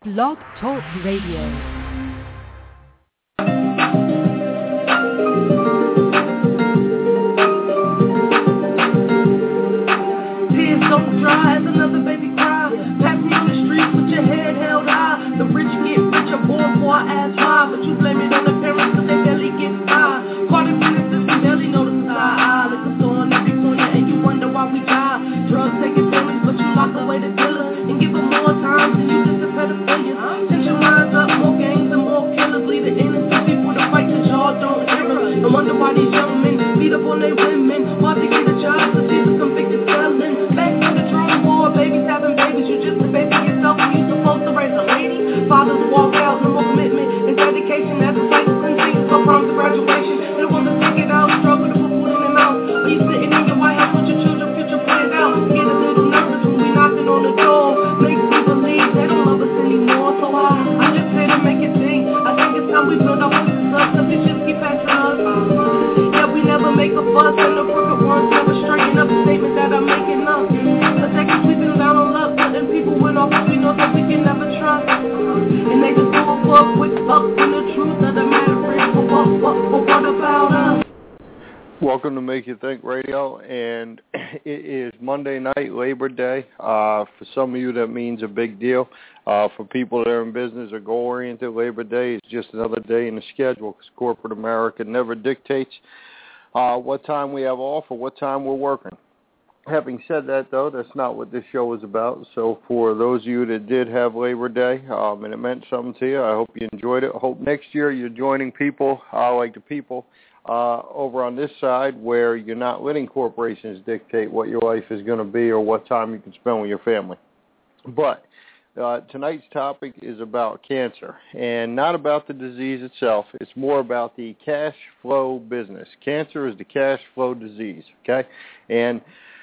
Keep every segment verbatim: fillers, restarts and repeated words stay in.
Blog Talk Radio. Dry as another baby cry. Pass me on the streets with your head held high. The rich get richer, born poor ass high. But you blame it on the parents cause they barely get by. Part of it is that we barely know the side. Like a store on every corner and you wonder why we die. Drugs taking families but you lock away the dealers. And give them more time than you just a pedophilia. Tension lines up, more gangs and more killers. Lead the innocent people to fight cause y'all don't hear us. No wonder why these young men beat up on their women. While they get a job to see the convicted felon. Back to the drawing board, babies having babies. You just a baby yourself and you supposed to raise a lady. Fathers walk out, no more commitment and dedication. As a cycle continues, no prom to graduation. They want to take it out, struggle to put food in their mouth. Are you sitting in your White House with your children, future planned out? Get a little nervous when we knocking on the door. Makes me believe they don't love us anymore. So I, I just say to make it think. I think it's time we build our voices up, cause they just keep passing us. Yeah, we never make a fuss and the crooked ones never straighten up the statement that I'm making up. But they keep sleeping down on luck, letting people win off we know that we can never trust. And they just go for a quick buck when the truth of the matter is, but what, what, but what about us? Welcome to Make You Think Radio, and it is Monday night, Labor Day. Uh, for some of you, that means a big deal. Uh, for people that are in business or goal-oriented, Labor Day is just another day in the schedule because corporate America never dictates uh, what time we have off or what time we're working. Having said that, though, that's not what this show is about. So for those of you that did have Labor Day um, and it meant something to you, I hope you enjoyed it. I hope next year you're joining people uh, like the people uh, over on this side where you're not letting corporations dictate what your life is going to be or what time you can spend with your family. But uh, tonight's topic is about cancer, and not about the disease itself. It's more about the cash flow business. Cancer is the cash flow disease, okay? And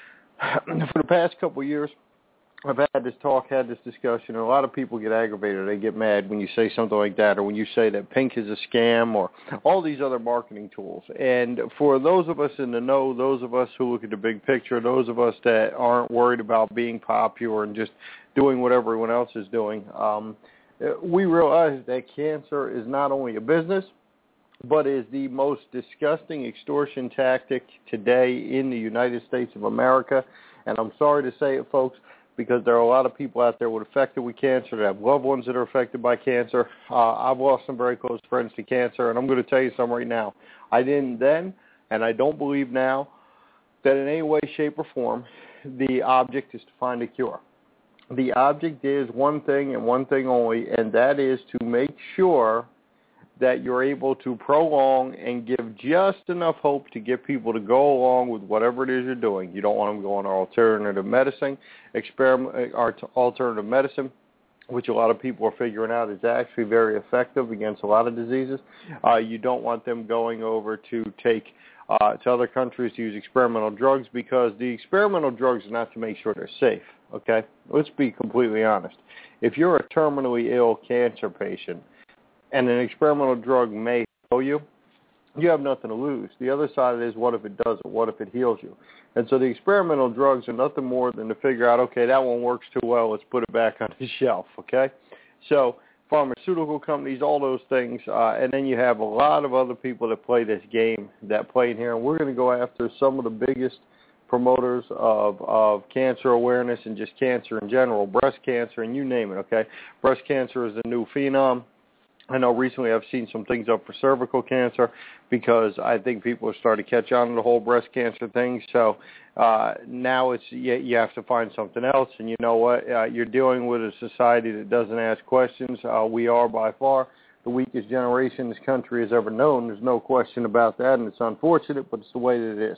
for the past couple of years, I've had this talk, had this discussion, and a lot of people get aggravated. They get mad when you say something like that, or when you say that pink is a scam, or all these other marketing tools. And for those of us in the know, those of us who look at the big picture, those of us that aren't worried about being popular and just doing what everyone else is doing, um, we realize that cancer is not only a business, but is the most disgusting extortion tactic today in the United States of America. And I'm sorry to say it, folks, because there are a lot of people out there with affected with cancer that have loved ones that are affected by cancer. Uh, I've lost some very close friends to cancer, and I'm going to tell you something right now. I didn't then, and I don't believe now, that in any way, shape, or form, the object is to find a cure. The object is one thing and one thing only, and that is to make sure that you're able to prolong and give just enough hope to get people to go along with whatever it is you're doing. You don't want them going to alternative medicine, experiment, or alternative medicine, which a lot of people are figuring out is actually very effective against a lot of diseases. Uh, you don't want them going over to take uh, to other countries to use experimental drugs, because the experimental drugs are not to make sure they're safe, okay? Let's be completely honest. If you're a terminally ill cancer patient, and an experimental drug may heal you, you have nothing to lose. The other side of it is, what if it doesn't? What if it heals you? And so the experimental drugs are nothing more than to figure out, okay, that one works too well, let's put it back on the shelf, okay? So pharmaceutical companies, all those things, uh, and then you have a lot of other people that play this game that play in here, and we're going to go after some of the biggest promoters of, of cancer awareness and just cancer in general, breast cancer, and you name it, okay? Breast cancer is the new phenom. I know recently I've seen some things up for cervical cancer because I think people are starting to catch on to the whole breast cancer thing. So uh, now it's you, you have to find something else. And you know what? Uh, you're dealing with a society that doesn't ask questions. Uh, we are by far the weakest generation this country has ever known. There's no question about that, and it's unfortunate, but it's the way that it is.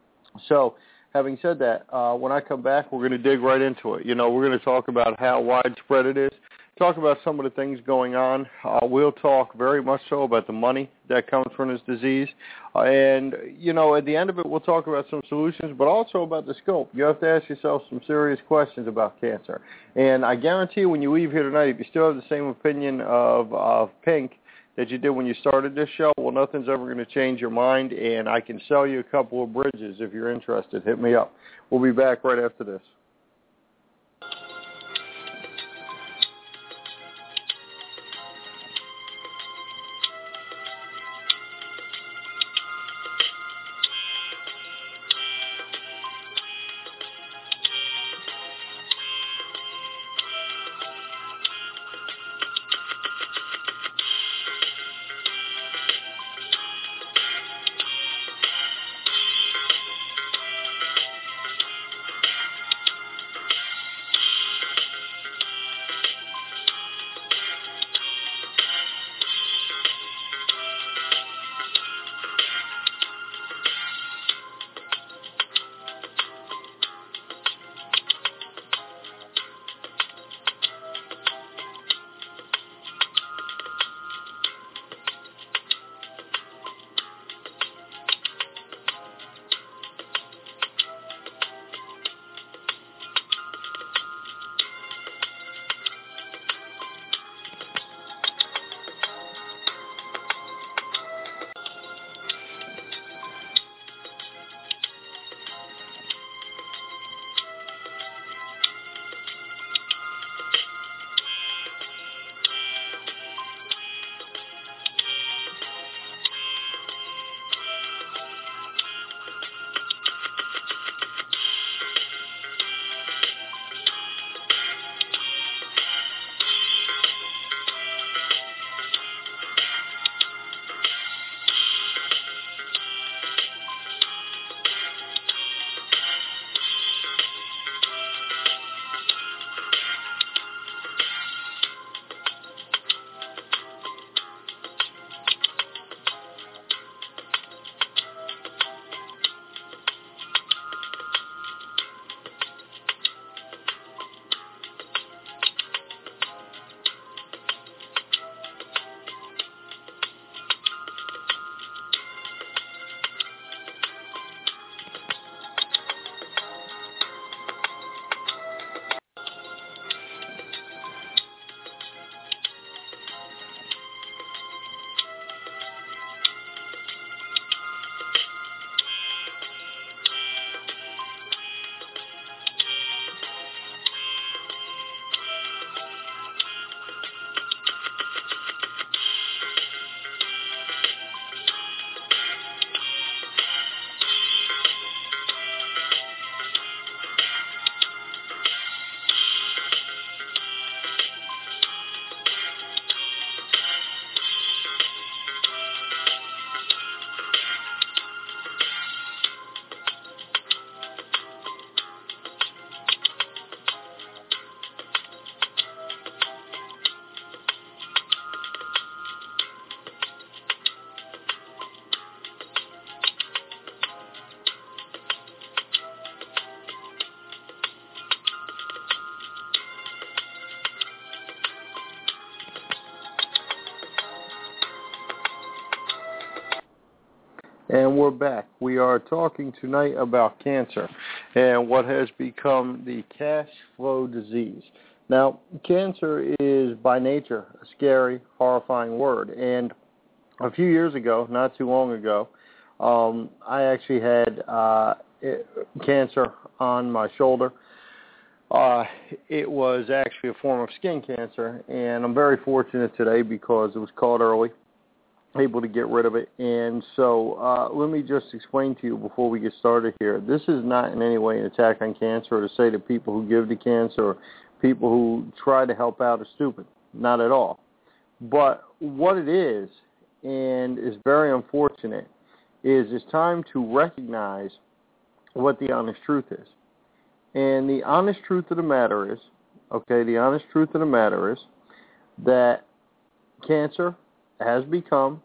So having said that, uh, when I come back, we're going to dig right into it. You know, we're going to talk about how widespread it is. Talk about some of the things going on. Uh, we'll talk very much so about the money that comes from this disease. Uh, and, you know, at the end of it, we'll talk about some solutions, but also about the scope. You have to ask yourself some serious questions about cancer. And I guarantee you when you leave here tonight, if you still have the same opinion of, of pink that you did when you started this show, well, nothing's ever going to change your mind, and I can sell you a couple of bridges if you're interested. Hit me up. We'll be back right after this. And we're back. We are talking tonight about cancer and what has become the cash flow disease. Now, cancer is by nature a scary, horrifying word. And a few years ago, not too long ago, um, I actually had uh, cancer on my shoulder. Uh, it was actually a form of skin cancer, and I'm very fortunate today because it was caught early, able to get rid of it. And so uh, let me just explain to you before we get started here. This is not in any way an attack on cancer or to say that people who give to cancer or people who try to help out are stupid. Not at all. But what it is, and is very unfortunate, is it's time to recognize what the honest truth is. And the honest truth of the matter is, okay, the honest truth of the matter is that cancer has become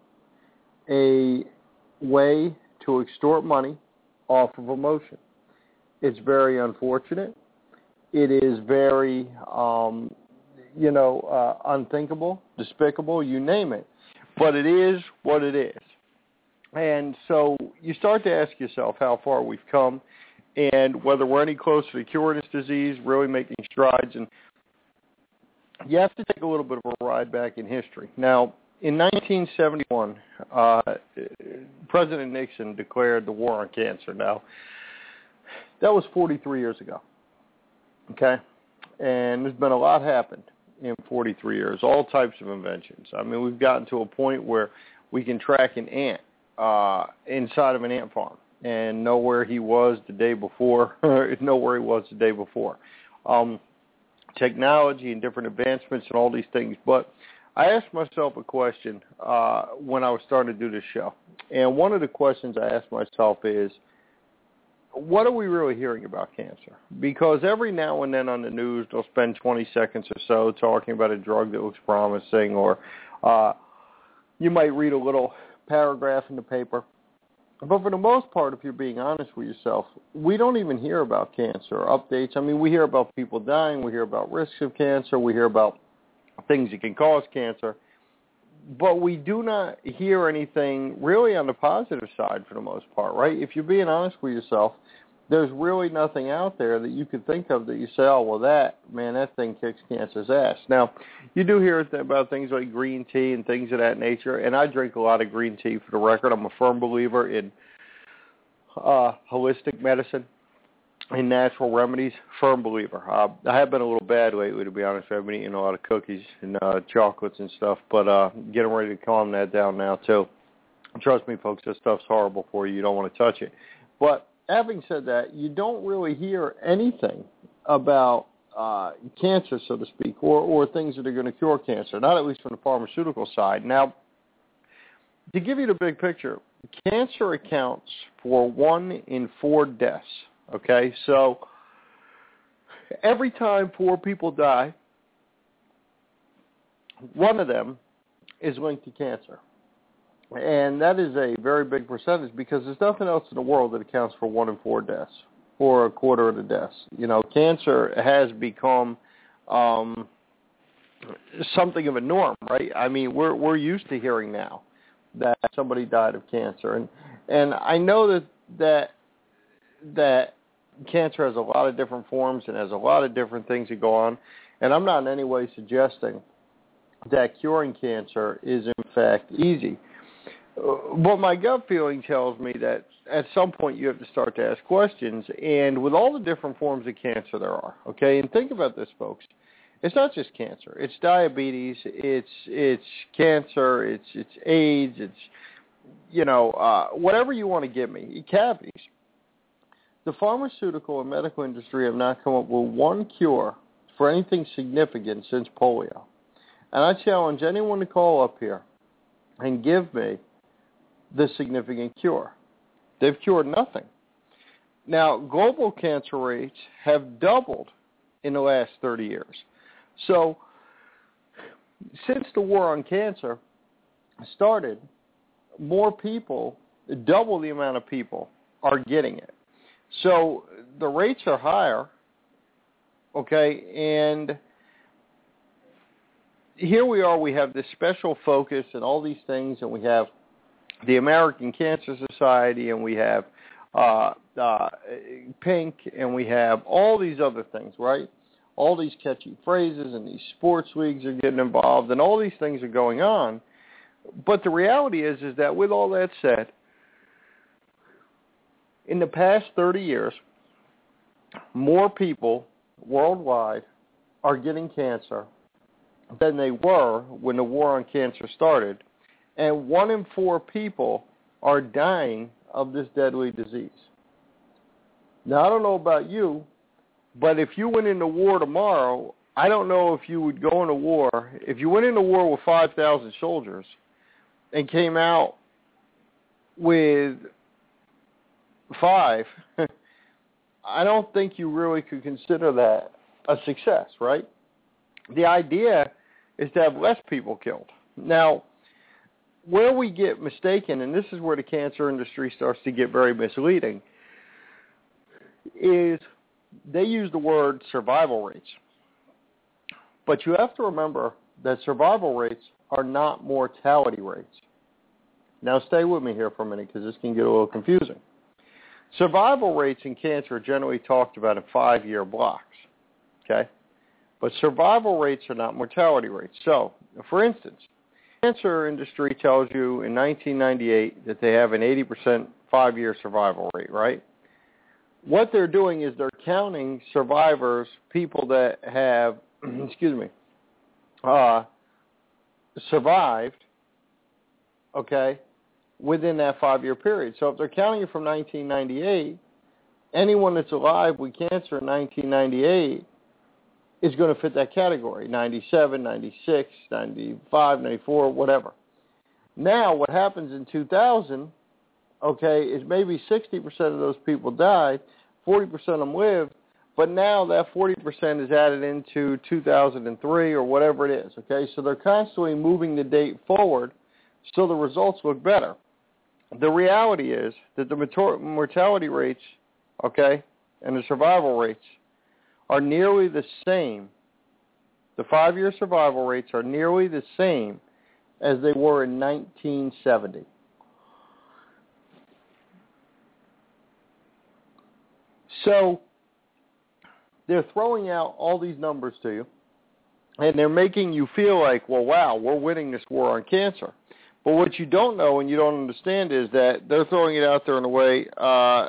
a way to extort money off of emotion. It's very unfortunate. It is very, um, you know, uh, unthinkable, despicable, you name it. But it is what it is. And so you start to ask yourself how far we've come and whether we're any closer to curing this disease, really making strides. And you have to take a little bit of a ride back in history. Now, in nineteen seventy-one, uh, President Nixon declared the war on cancer. Now, that was forty-three years ago, okay? And there's been a lot happened in forty-three years, all types of inventions. I mean, we've gotten to a point where we can track an ant uh, inside of an ant farm and know where he was the day before, know where he was the day before. Um, technology and different advancements and all these things. But I asked myself a question uh, when I was starting to do this show. And one of the questions I asked myself is, what are we really hearing about cancer? Because every now and then on the news, they'll spend twenty seconds or so talking about a drug that looks promising, or uh, you might read a little paragraph in the paper. But for the most part, if you're being honest with yourself, we don't even hear about cancer updates. I mean, we hear about people dying. We hear about risks of cancer. We hear about things that can cause cancer. But we do not hear anything really on the positive side for the most part, right? If you're being honest with yourself, there's really nothing out there that you could think of that you say, oh, well, that, man, that thing kicks cancer's ass. Now, you do hear about things like green tea and things of that nature, and I drink a lot of green tea for the record. I'm a firm believer in uh, holistic medicine and natural remedies, firm believer. Uh, I have been a little bad lately, to be honest. I've been eating a lot of cookies and uh, chocolates and stuff, but uh, getting ready to calm that down now, too. Trust me, folks, this stuff's horrible for you. You don't want to touch it. But having said that, you don't really hear anything about uh, cancer, so to speak, or, or things that are going to cure cancer, not at least from the pharmaceutical side. Now, to give you the big picture, cancer accounts for one in four deaths. Okay, so every time four people die, one of them is linked to cancer. And that is a very big percentage because there's nothing else in the world that accounts for one in four deaths or a quarter of the deaths. You know, cancer has become um, something of a norm, right? I mean, we're we're used to hearing now that somebody died of cancer. And and I know that that that cancer has a lot of different forms and has a lot of different things that go on. And I'm not in any way suggesting that curing cancer is, in fact, easy. But my gut feeling tells me that at some point you have to start to ask questions. And with all the different forms of cancer there are, okay, and think about this, folks. It's not just cancer. It's diabetes. It's it's cancer. It's it's AIDS. It's, you know, uh, whatever you want to give me, cavities. The pharmaceutical and medical industry have not come up with one cure for anything significant since polio. And I challenge anyone to call up here and give me the significant cure. They've cured nothing. Now, global cancer rates have doubled in the last thirty years. So, since the war on cancer started, more people, double the amount of people, are getting it. So, the rates are higher, okay, and here we are, we have this special focus and all these things, and we have the American Cancer Society, and we have uh, uh, Pink, and we have all these other things, right? All these catchy phrases, and these sports leagues are getting involved, and all these things are going on. But the reality is, is that with all that said, in the past thirty years, more people worldwide are getting cancer than they were when the war on cancer started. And one in four people are dying of this deadly disease. Now, I don't know about you, but if you went into war tomorrow, I don't know if you would go into war. If you went into war with five thousand soldiers and came out with five, I don't think you really could consider that a success, right? The idea is to have less people killed. Now, where we get mistaken, and this is where the cancer industry starts to get very misleading, is they use the word survival rates. But you have to remember that survival rates are not mortality rates. Now, stay with me here for a minute because this can get a little confusing. Survival rates in cancer are generally talked about in five-year blocks, okay? But survival rates are not mortality rates. So, for instance, the cancer industry tells you in nineteen ninety-eight that they have an eighty percent five-year survival rate, right? What they're doing is they're counting survivors, people that have, excuse me, uh, survived, okay, within that five-year period. So if they're counting it from nineteen ninety-eight, anyone that's alive with cancer in nineteen ninety-eight is going to fit that category, ninety-seven, ninety-six, ninety-five, ninety-four, whatever. Now, what happens in two thousand, okay, is maybe sixty percent of those people died, forty percent of them lived, but now that forty percent is added into two thousand three or whatever it is, okay? So they're constantly moving the date forward so the results look better. The reality is that the mortality rates, okay, and the survival rates are nearly the same. The five-year survival rates are nearly the same as they were in nineteen seventy. So they're throwing out all these numbers to you, and they're making you feel like, well, wow, we're winning this war on cancer. But what you don't know and you don't understand is that they're throwing it out there in a way, uh,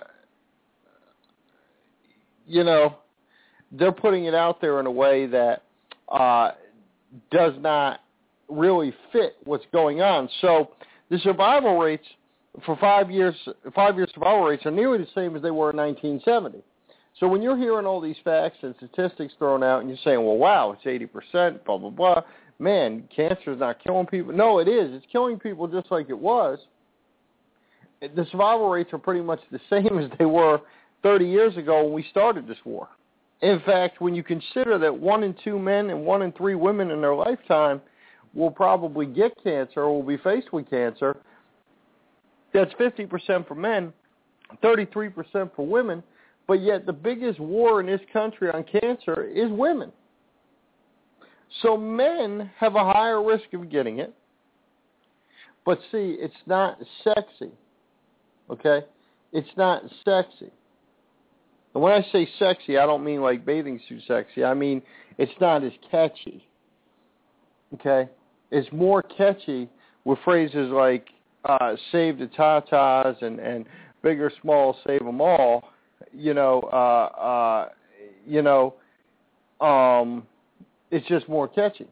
you know, they're putting it out there in a way that uh, does not really fit what's going on. So the survival rates for five years, five-year survival rates are nearly the same as they were in nineteen seventy. So when you're hearing all these facts and statistics thrown out and you're saying, well, wow, it's eighty percent, blah, blah, blah, man, cancer is not killing people. No, it is. It's killing people just like it was. The survival rates are pretty much the same as they were thirty years ago when we started this war. In fact, when you consider that one in two men and one in three women in their lifetime will probably get cancer or will be faced with cancer, that's fifty percent for men, thirty-three percent for women, but yet the biggest war in this country on cancer is women. So men have a higher risk of getting it, but see, it's not sexy, okay? It's not sexy. And when I say sexy, I don't mean like bathing suit sexy. I mean it's not as catchy, okay? It's more catchy with phrases like uh, save the tatas and, and big or small, save them all, you know, uh, uh, you know, um, it's just more catchy,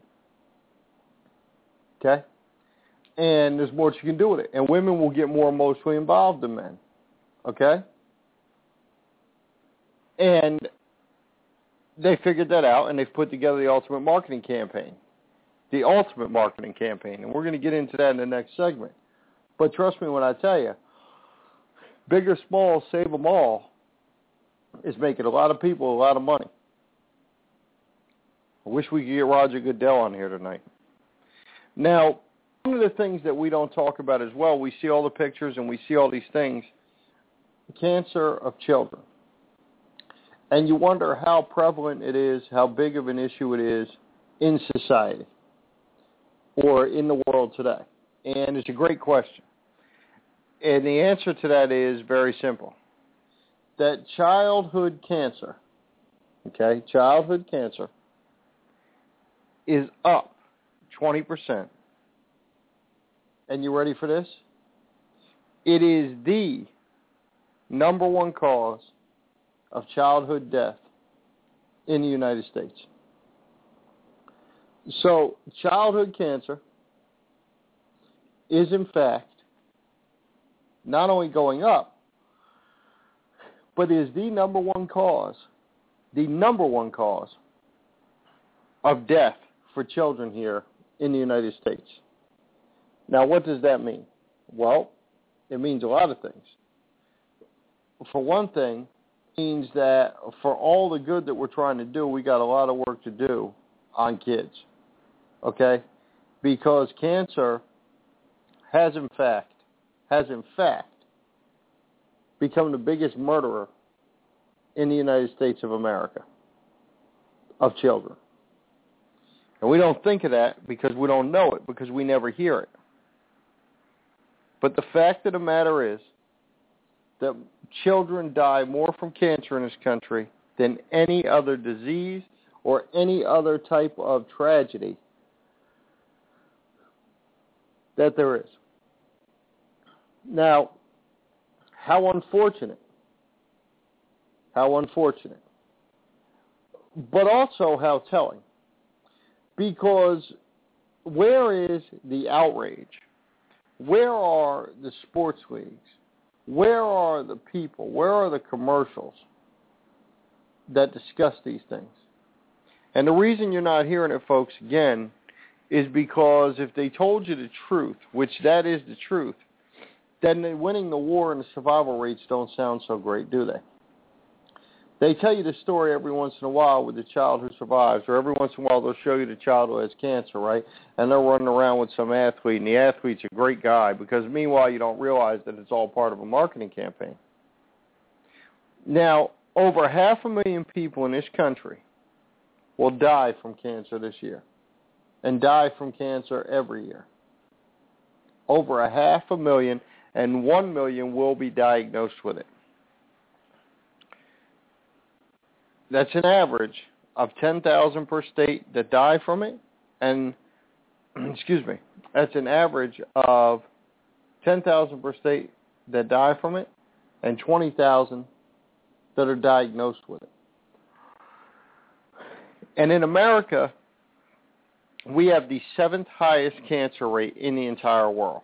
okay? And there's more you can do with it. And women will get more emotionally involved than men, okay? And they figured that out, and they've put together the ultimate marketing campaign. The ultimate marketing campaign. And we're going to get into that in the next segment. But trust me when I tell you, big or small, save them all is making a lot of people a lot of money. I wish we could get Roger Goodell on here tonight. Now, one of the things that we don't talk about as well, we see all the pictures and we see all these things, cancer of children. And you wonder how prevalent it is, how big of an issue it is in society or in the world today. And it's a great question. And the answer to that is very simple. That childhood cancer, okay, childhood cancer is up twenty percent. And you ready for this? It is the number one cause of childhood death in the United States. So childhood cancer is, in fact, not only going up, but is the number one cause, the number one cause of death for children here in the United States. Now, what does that mean? Well, it means a lot of things. For one thing, it means that for all the good that we're trying to do, we got a lot of work to do on kids, okay? Because cancer has in fact, has in fact become the biggest murderer in the United States of America of children. And we don't think of that because we don't know it, because we never hear it. But the fact of the matter is that children die more from cancer in this country than any other disease or any other type of tragedy that there is. Now, how unfortunate. How unfortunate. But also how telling. Because where is the outrage? Where are the sports leagues? Where are the people? Where are the commercials that discuss these things? And the reason you're not hearing it, folks, again, is because if they told you the truth, which that is the truth, then winning the war and the survival rates don't sound so great, do they? They tell you the story every once in a while with the child who survives, or every once in a while they'll show you the child who has cancer, right? And they're running around with some athlete, and the athlete's a great guy, because meanwhile you don't realize that it's all part of a marketing campaign. Now, over half a million people in this country will die from cancer this year, and die from cancer every year. Over a half a million, and one million will be diagnosed with it. That's an average of ten thousand per state that die from it, and, excuse me, that's an average of ten thousand per state that die from it, and twenty thousand that are diagnosed with it. And in America, we have the seventh highest cancer rate in the entire world.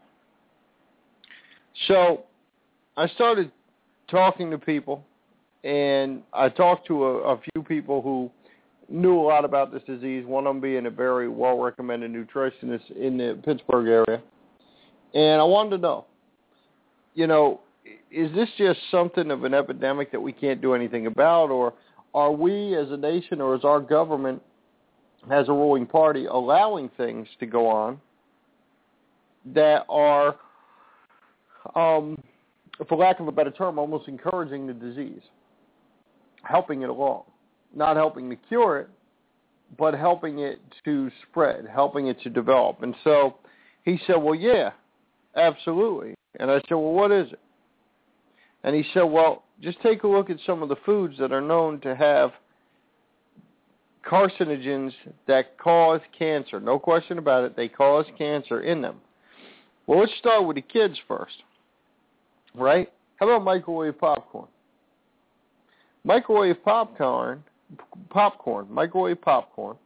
So I started talking to people, and I talked to a, a few people who knew a lot about this disease, one of them being a very well-recommended nutritionist in the Pittsburgh area. And I wanted to know, you know, is this just something of an epidemic that we can't do anything about, or are we as a nation or as our government, as a ruling party, allowing things to go on that are, um, for lack of a better term, almost encouraging the disease, helping it along, not helping to cure it, but helping it to spread, helping it to develop. And so he said, well, yeah, absolutely. And I said, well, what is it? And he said, well, just take a look at some of the foods that are known to have carcinogens that cause cancer. No question about it, they cause cancer in them. Well, let's start with the kids first, right? How about microwave popcorn? Microwave popcorn, popcorn, microwave popcorn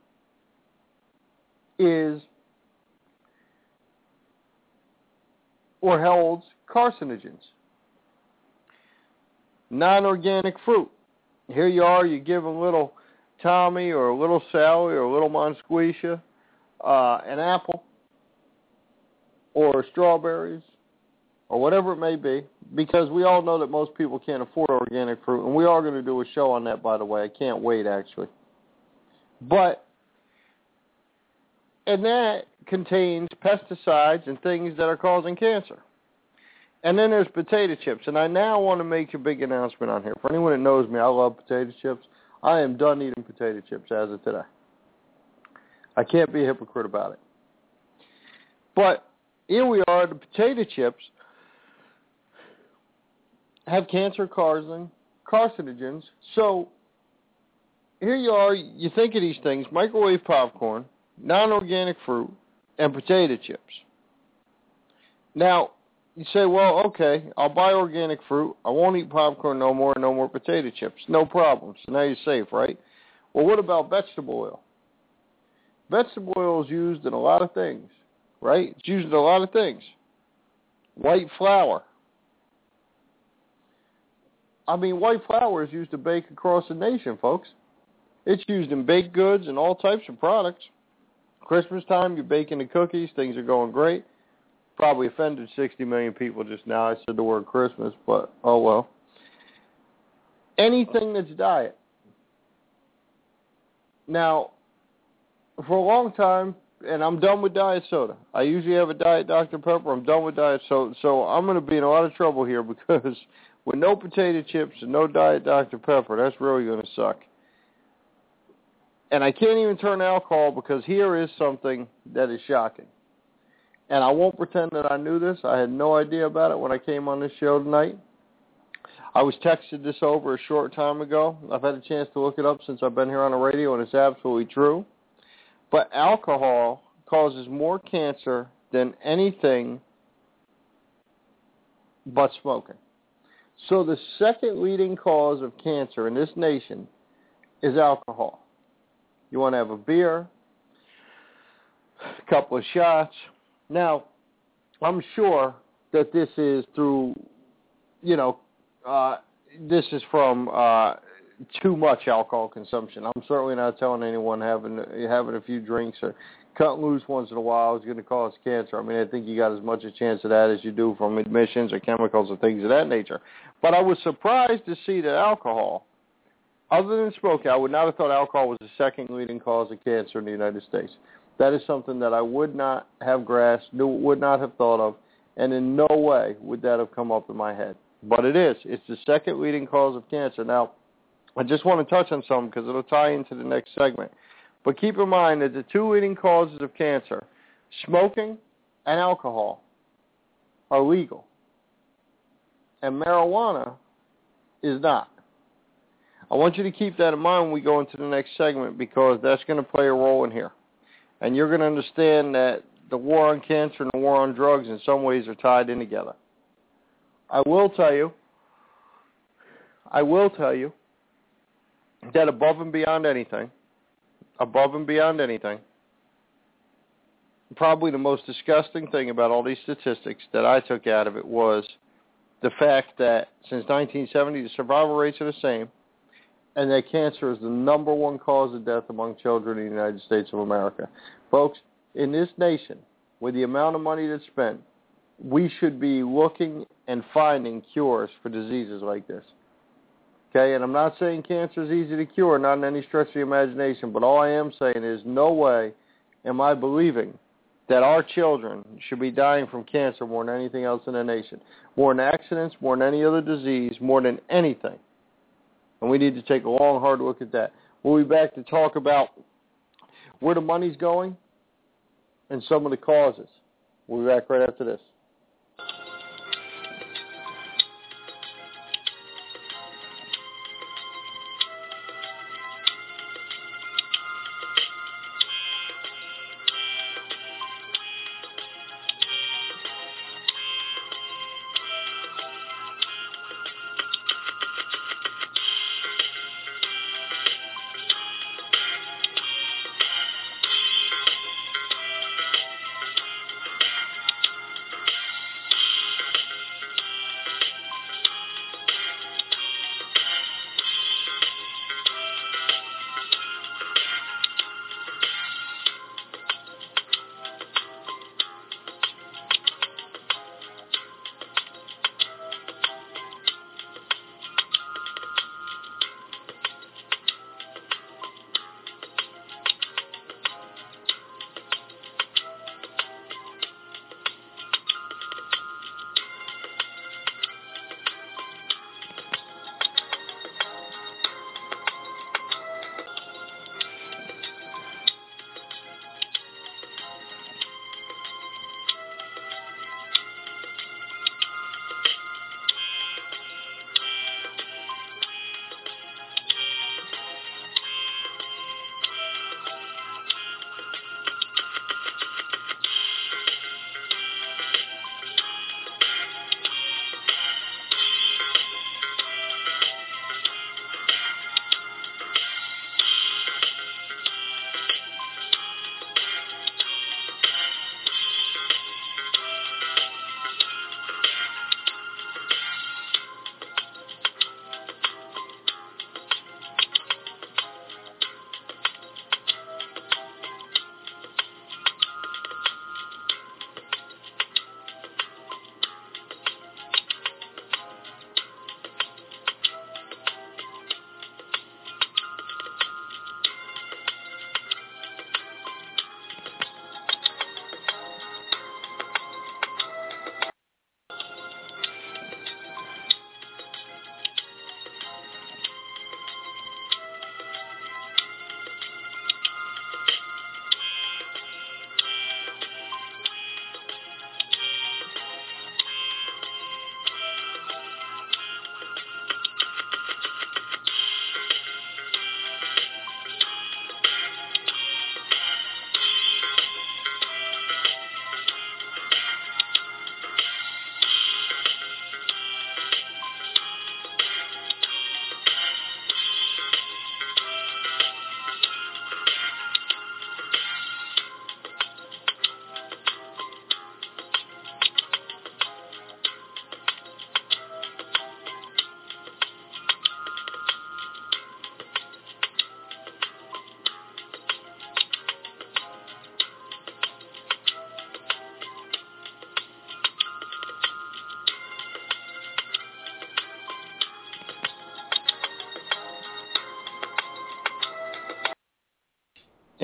is or holds carcinogens. Non-organic fruit. Here you are, you give a little Tommy or a little Sally or a little Monsquisha uh, an apple or strawberries or whatever it may be, because we all know that most people can't afford organic fruit, and we are going to do a show on that, by the way. I can't wait, actually. But, and that contains pesticides and things that are causing cancer. And then there's potato chips, and I now want to make a big announcement on here. For anyone that knows me, I love potato chips. I am done eating potato chips as of today. I can't be a hypocrite about it. But here we are, the potato chips have cancer-causing carcinogens. So here you are, you think of these things, microwave popcorn, non-organic fruit, and potato chips. Now, you say, well, okay, I'll buy organic fruit. I won't eat popcorn no more, no more potato chips. No problem. So now you're safe, right? Well, what about vegetable oil? Vegetable oil is used in a lot of things, right? It's used in a lot of things. White flour. I mean, white flour is used to bake across the nation, folks. It's used in baked goods and all types of products. Christmas time, you're baking the cookies. Things are going great. Probably offended sixty million people just now. I said the word Christmas, but oh well. Anything that's diet. Now, for a long time, and I'm done with diet soda. I usually have a Diet Doctor Pepper. I'm done with diet soda. So I'm going to be in a lot of trouble here because with no potato chips and no Diet Doctor Pepper, that's really going to suck. And I can't even turn to alcohol because here is something that is shocking. And I won't pretend that I knew this. I had no idea about it when I came on this show tonight. I was texted this over a short time ago. I've had a chance to look it up since I've been here on the radio, and it's absolutely true. But alcohol causes more cancer than anything but smoking. So the second leading cause of cancer in this nation is alcohol. You want to have a beer, a couple of shots. Now, I'm sure that this is through, you know, uh, this is from uh, too much alcohol consumption. I'm certainly not telling anyone having having a few drinks or cutting loose once in a while is going to cause cancer. I mean, I think you got as much a chance of that as you do from emissions or chemicals or things of that nature. But I was surprised to see that alcohol, other than smoking, I would not have thought alcohol was the second leading cause of cancer in the United States. That is something that I would not have grasped, would not have thought of, and in no way would that have come up in my head. But it is. It's the second leading cause of cancer. Now, I just want to touch on something because it'll tie into the next segment. But keep in mind that the two leading causes of cancer, smoking and alcohol, are legal. And marijuana is not. I want you to keep that in mind when we go into the next segment because that's going to play a role in here. And you're going to understand that the war on cancer and the war on drugs in some ways are tied in together. I will tell you, I will tell you that above and beyond anything, above and beyond anything, probably the most disgusting thing about all these statistics that I took out of it was the fact that since nineteen seventy, the survival rates are the same, and that cancer is the number one cause of death among children in the United States of America. Folks, in this nation, with the amount of money that's spent, we should be looking and finding cures for diseases like this. Okay, and I'm not saying cancer is easy to cure, not in any stretch of the imagination, but all I am saying is no way am I believing that our children should be dying from cancer more than anything else in the nation, more than accidents, more than any other disease, more than anything. And we need to take a long, hard look at that. We'll be back to talk about where the money's going and some of the causes. We'll be back right after this.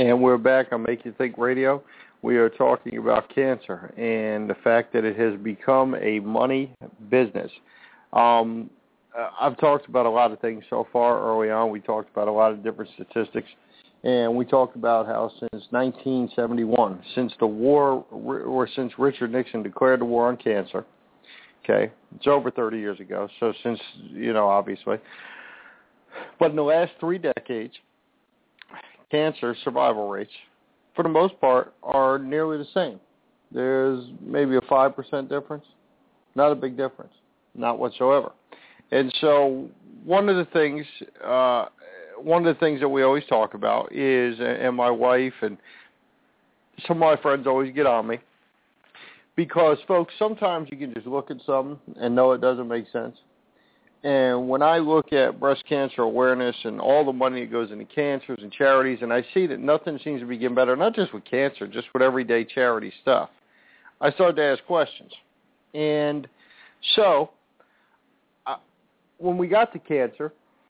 And we're back on Make You Think Radio. We are talking about cancer and the fact that it has become a money business. Um, I've talked about a lot of things so far early on. We talked about a lot of different statistics. And we talked about how since nineteen seventy-one, since the war, or since Richard Nixon declared the war on cancer, okay, it's over thirty years ago, so since, you know, obviously. But in the last three decades, cancer survival rates, for the most part, are nearly the same. There's maybe a five percent difference, not a big difference, not whatsoever. And so one of the things, uh, one of the things that we always talk about is, and my wife and some of my friends always get on me, because, folks, sometimes you can just look at something and know it doesn't make sense. And when I look at breast cancer awareness and all the money that goes into cancers and charities, and I see that nothing seems to be getting better, not just with cancer, just with everyday charity stuff, I started to ask questions. And so uh, when we got to cancer,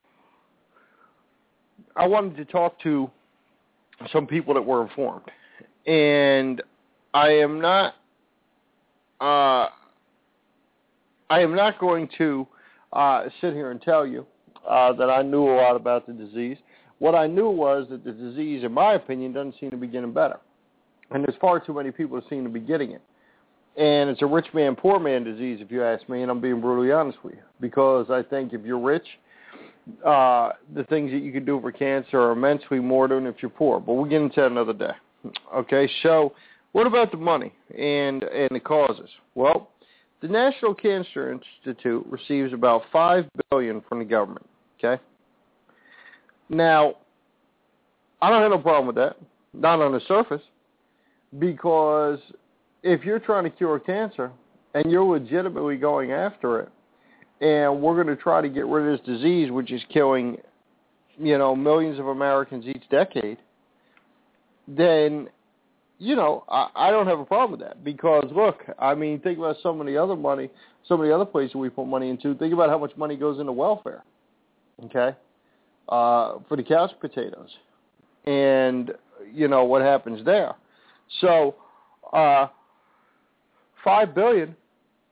I wanted to talk to some people that were informed. And I am not uh, I am not going to uh, sit here and tell you uh, that I knew a lot about the disease. What I knew was that the disease, in my opinion, doesn't seem to be getting better. And there's far too many people that seem to be getting it. And it's a rich man, poor man disease, if you ask me, and I'm being brutally honest with you. Because I think if you're rich, uh, the things that you can do for cancer are immensely more than if you're poor. But we'll get into that another day. Okay, so what about the money and, and the causes? Well, the National Cancer Institute receives about five billion dollars from the government, okay? Now, I don't have no problem with that, not on the surface, because if you're trying to cure cancer and you're legitimately going after it, and we're going to try to get rid of this disease, which is killing, you know, millions of Americans each decade, then, you know, I, I don't have a problem with that. Because, look, I mean, think about some of the other money, some of the other places we put money into. Think about how much money goes into welfare, okay, uh, for the couch potatoes. And, you know, what happens there. So, uh, five billion dollars,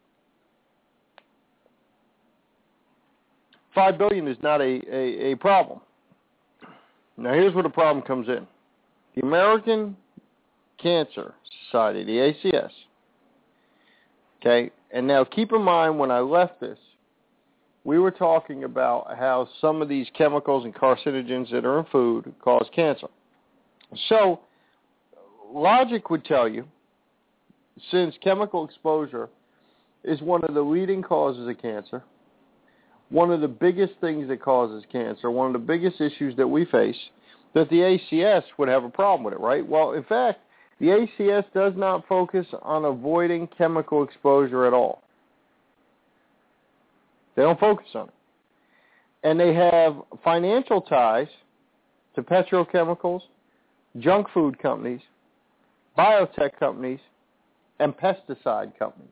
five billion dollars is not a, a, a problem. Now, here's where the problem comes in. The American Cancer Society, the A C S, okay, and now keep in mind when I left this, we were talking about how some of these chemicals and carcinogens that are in food cause cancer. So, logic would tell you, since chemical exposure is one of the leading causes of cancer, one of the biggest things that causes cancer, one of the biggest issues that we face, that the A C S would have a problem with it, right? Well, in fact, the A C S does not focus on avoiding chemical exposure at all. They don't focus on it. And they have financial ties to petrochemicals, junk food companies, biotech companies, and pesticide companies.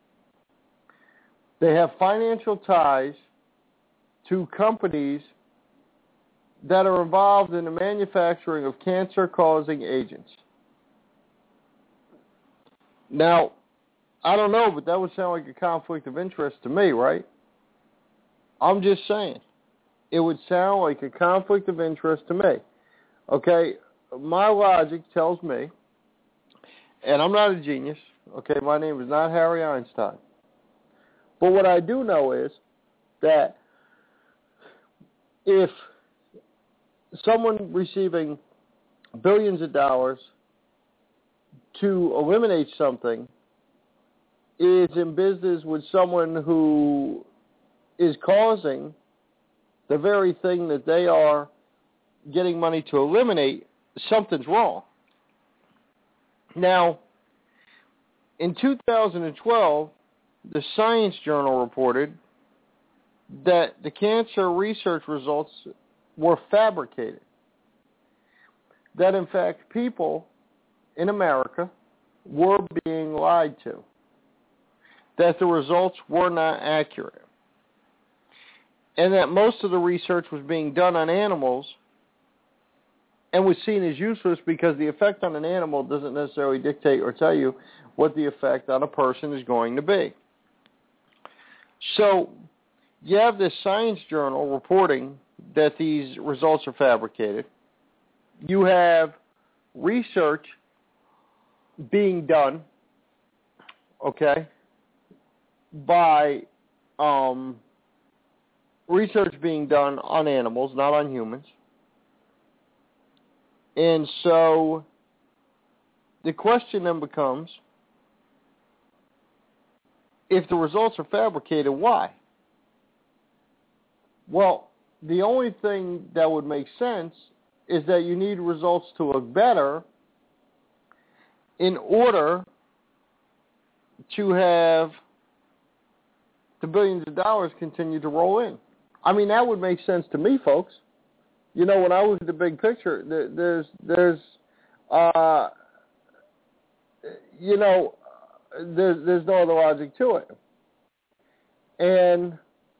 They have financial ties to companies that are involved in the manufacturing of cancer-causing agents. Now, I don't know, but that would sound like a conflict of interest to me, right? I'm just saying. It would sound like a conflict of interest to me. Okay, my logic tells me, and I'm not a genius, okay, my name is not Harry Einstein, but what I do know is that if someone receiving billions of dollars to eliminate something is in business with someone who is causing the very thing that they are getting money to eliminate, something's wrong. Now, in two thousand twelve, the Science Journal reported that the cancer research results were fabricated. That, in fact, people in America were being lied to. That the results were not accurate. And that most of the research was being done on animals and was seen as useless because the effect on an animal doesn't necessarily dictate or tell you what the effect on a person is going to be. So you have this science journal reporting that these results are fabricated. You have research being done, okay, by um, research being done on animals, not on humans. And so the question then becomes, if the results are fabricated, why? Well, the only thing that would make sense is that you need results to look better in order to have the billions of dollars continue to roll in. I mean, that would make sense to me, folks. You know, when I look at the big picture, there, there's, there's, uh, you know, there's, there's no other logic to it. And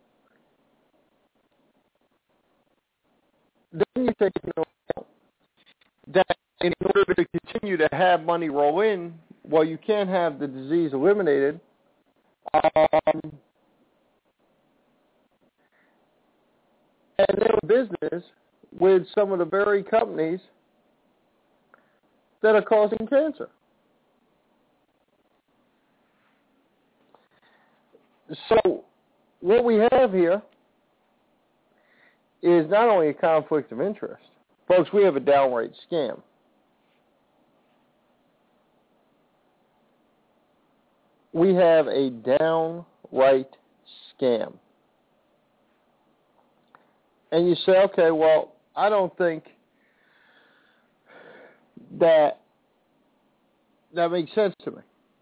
then you take into account that in order to continue to have money roll in, well, you can't have the disease eliminated. Um, and they're in business with some of the very companies that are causing cancer. So what we have here is not only a conflict of interest. Folks, we have a downright scam. We have a downright scam. And you say, okay, well, I don't think that that makes sense to me.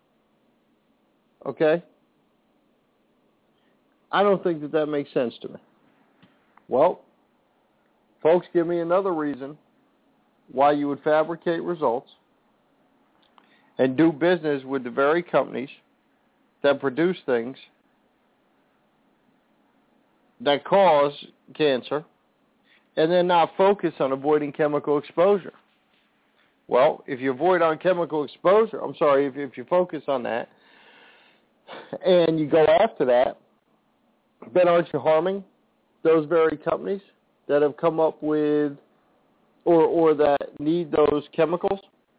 Okay? I don't think that that makes sense to me. Well, folks, give me another reason why you would fabricate results and do business with the very companies that produce things that cause cancer and then not focus on avoiding chemical exposure. Well, if you avoid on chemical exposure, I'm sorry, if, if you focus on that and you go after that, then aren't you harming those very companies that have come up with or or that need those chemicals?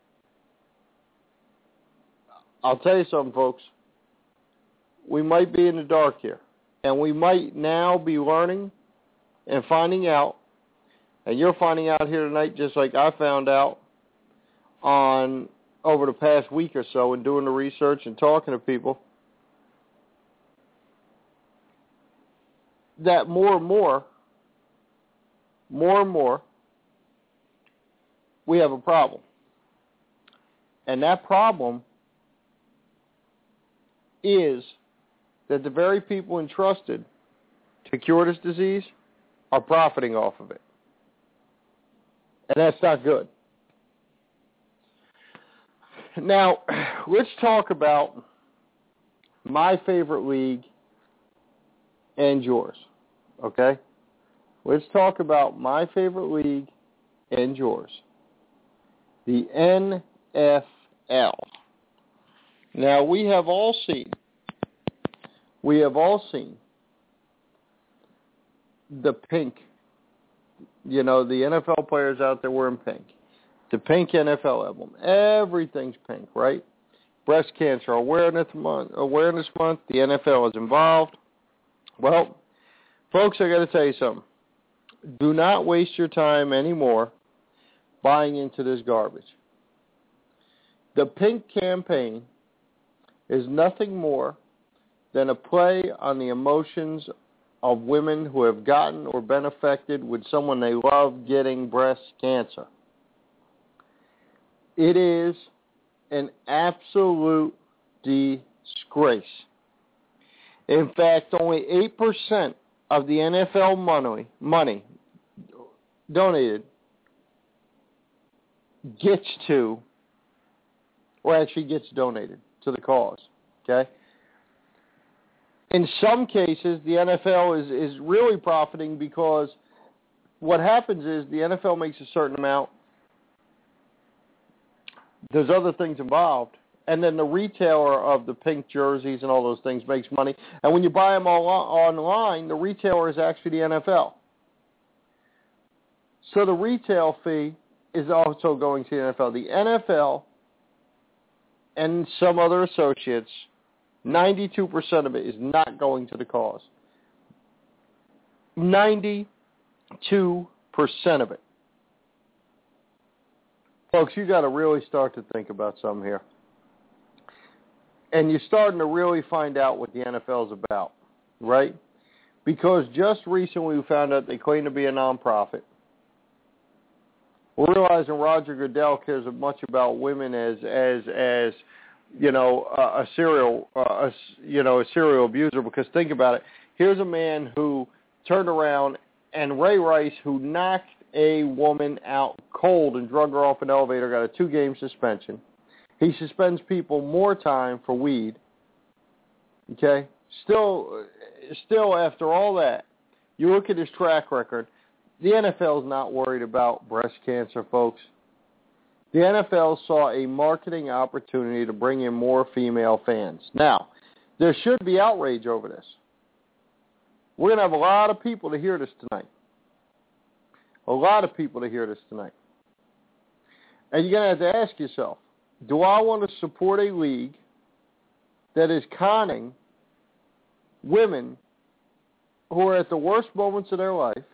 I'll tell you something, folks. We might be in the dark here, and we might now be learning and finding out, and you're finding out here tonight just like I found out on over the past week or so in doing the research and talking to people, that more and more, more and more, we have a problem. And that problem is that the very people entrusted to cure this disease are profiting off of it. And that's not good. Now, let's talk about my favorite league and yours, okay? Let's talk about my favorite league and yours, the N F L. Now, we have all seen, we have all seen the pink, you know, the N F L players out there wearing pink, the pink N F L emblem. Everything's pink, right? Breast Cancer Awareness Month, Awareness Month, the N F L is involved. Well, folks, I got to tell you something. Do not waste your time anymore buying into this garbage. The pink campaign is nothing more than a play on the emotions of women who have gotten or been affected with someone they love getting breast cancer. It is an absolute disgrace. In fact, only eight percent of the N F L money, money donated gets to, or actually gets donated to the cause, okay? In some cases, the N F L is, is really profiting because what happens is the N F L makes a certain amount, there's other things involved. And then the retailer of the pink jerseys and all those things makes money. And when you buy them all online, the retailer is actually the N F L. So the retail fee is also going to the N F L. The N F L and some other associates, ninety-two percent of it is not going to the cause. ninety-two percent of it. Folks, you got to really start to think about something here. And you're starting to really find out what the N F L is about, right? Because just recently we found out they claim to be a nonprofit. We're realizing Roger Goodell cares as much about women as, as, as you know, a, a serial, uh, a, you know, a serial abuser. Because think about it. Here's a man who turned around, and Ray Rice, who knocked a woman out cold and drug her off an elevator, got a two-game suspension. He suspends people more time for weed. Okay? Still, still after all that, you look at his track record, the N F L is not worried about breast cancer, folks. The N F L saw a marketing opportunity to bring in more female fans. Now, there should be outrage over this. We're going to have a lot of people to hear this tonight. A lot of people to hear this tonight. And you're going to have to ask yourself, do I want to support a league that is conning women who are at the worst moments of their life,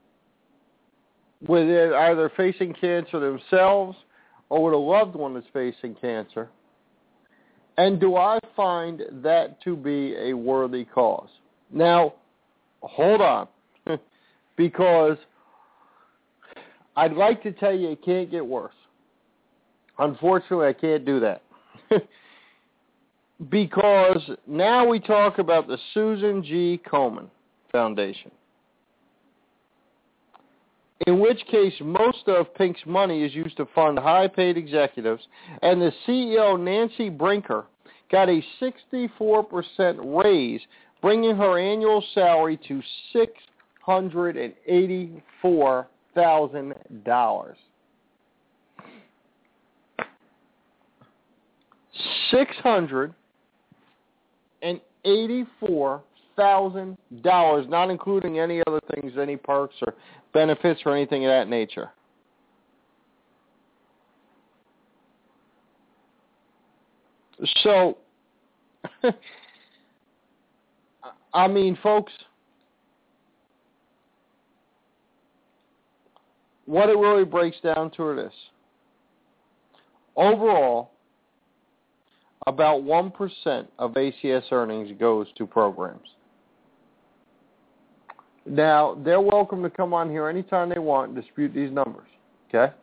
with either facing cancer themselves or with a loved one that's facing cancer? And do I find that to be a worthy cause? Now, hold on, because I'd like to tell you it can't get worse. Unfortunately, I can't do that. Because now we talk about the Susan G. Komen Foundation, in which case most of Pink's money is used to fund high-paid executives, and the C E O, Nancy Brinker, got a sixty-four percent raise, bringing her annual salary to six hundred eighty-four thousand dollars. six hundred eighty-four thousand dollars, not including any other things, any perks or benefits or anything of that nature. So, I mean, folks, what it really breaks down to is this. Overall, about one percent of A C S earnings goes to programs. Now, they're welcome to come on here anytime they want and dispute these numbers, okay?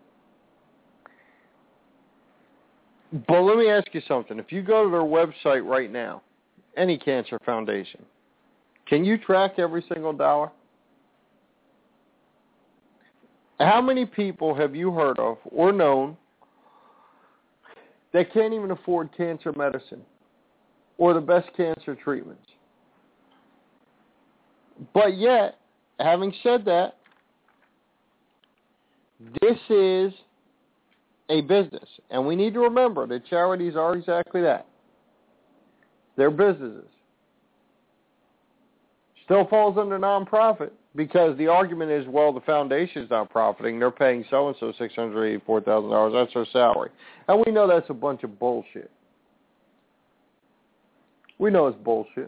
But let me ask you something. If you go to their website right now, any cancer foundation, can you track every single dollar? How many people have you heard of or known that can't even afford cancer medicine or the best cancer treatments? But yet, having said that, this is a business. And we need to remember that charities are exactly that. They're businesses. Still falls under nonprofit because the argument is, well, the foundation's not profiting. They're paying so-and-so six hundred eighty-four thousand dollars. That's their salary. And we know that's a bunch of bullshit. We know it's bullshit.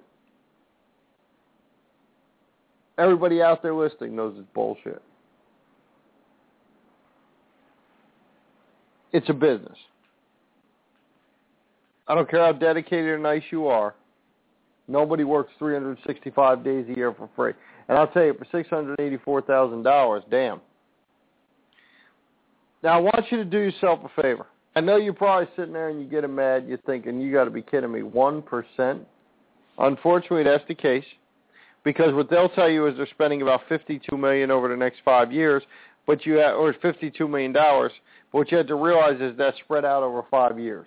Everybody out there listening knows it's bullshit. It's a business. I don't care how dedicated or nice you are. Nobody works three hundred sixty-five days a year for free. And I'll tell you, for six hundred eighty-four thousand dollars, damn. Now, I want you to do yourself a favor. I know you're probably sitting there and you get mad. You're thinking, you got to be kidding me, one percent? Unfortunately, that's the case. Because what they'll tell you is they're spending about fifty-two million dollars over the next five years, but you have, or fifty-two million dollars. But what you have to realize is that's spread out over five years.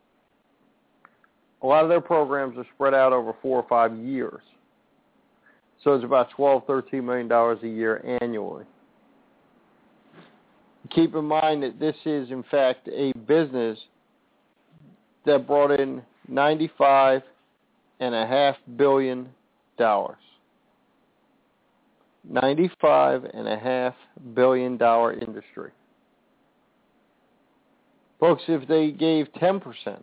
A lot of their programs are spread out over four or five years. So it's about twelve, thirteen million dollars a year annually. Keep in mind that this is, in fact, a business that brought in ninety-five and a half billion dollars. Ninety-five and a half billion dollar industry. Folks, if they gave ten percent,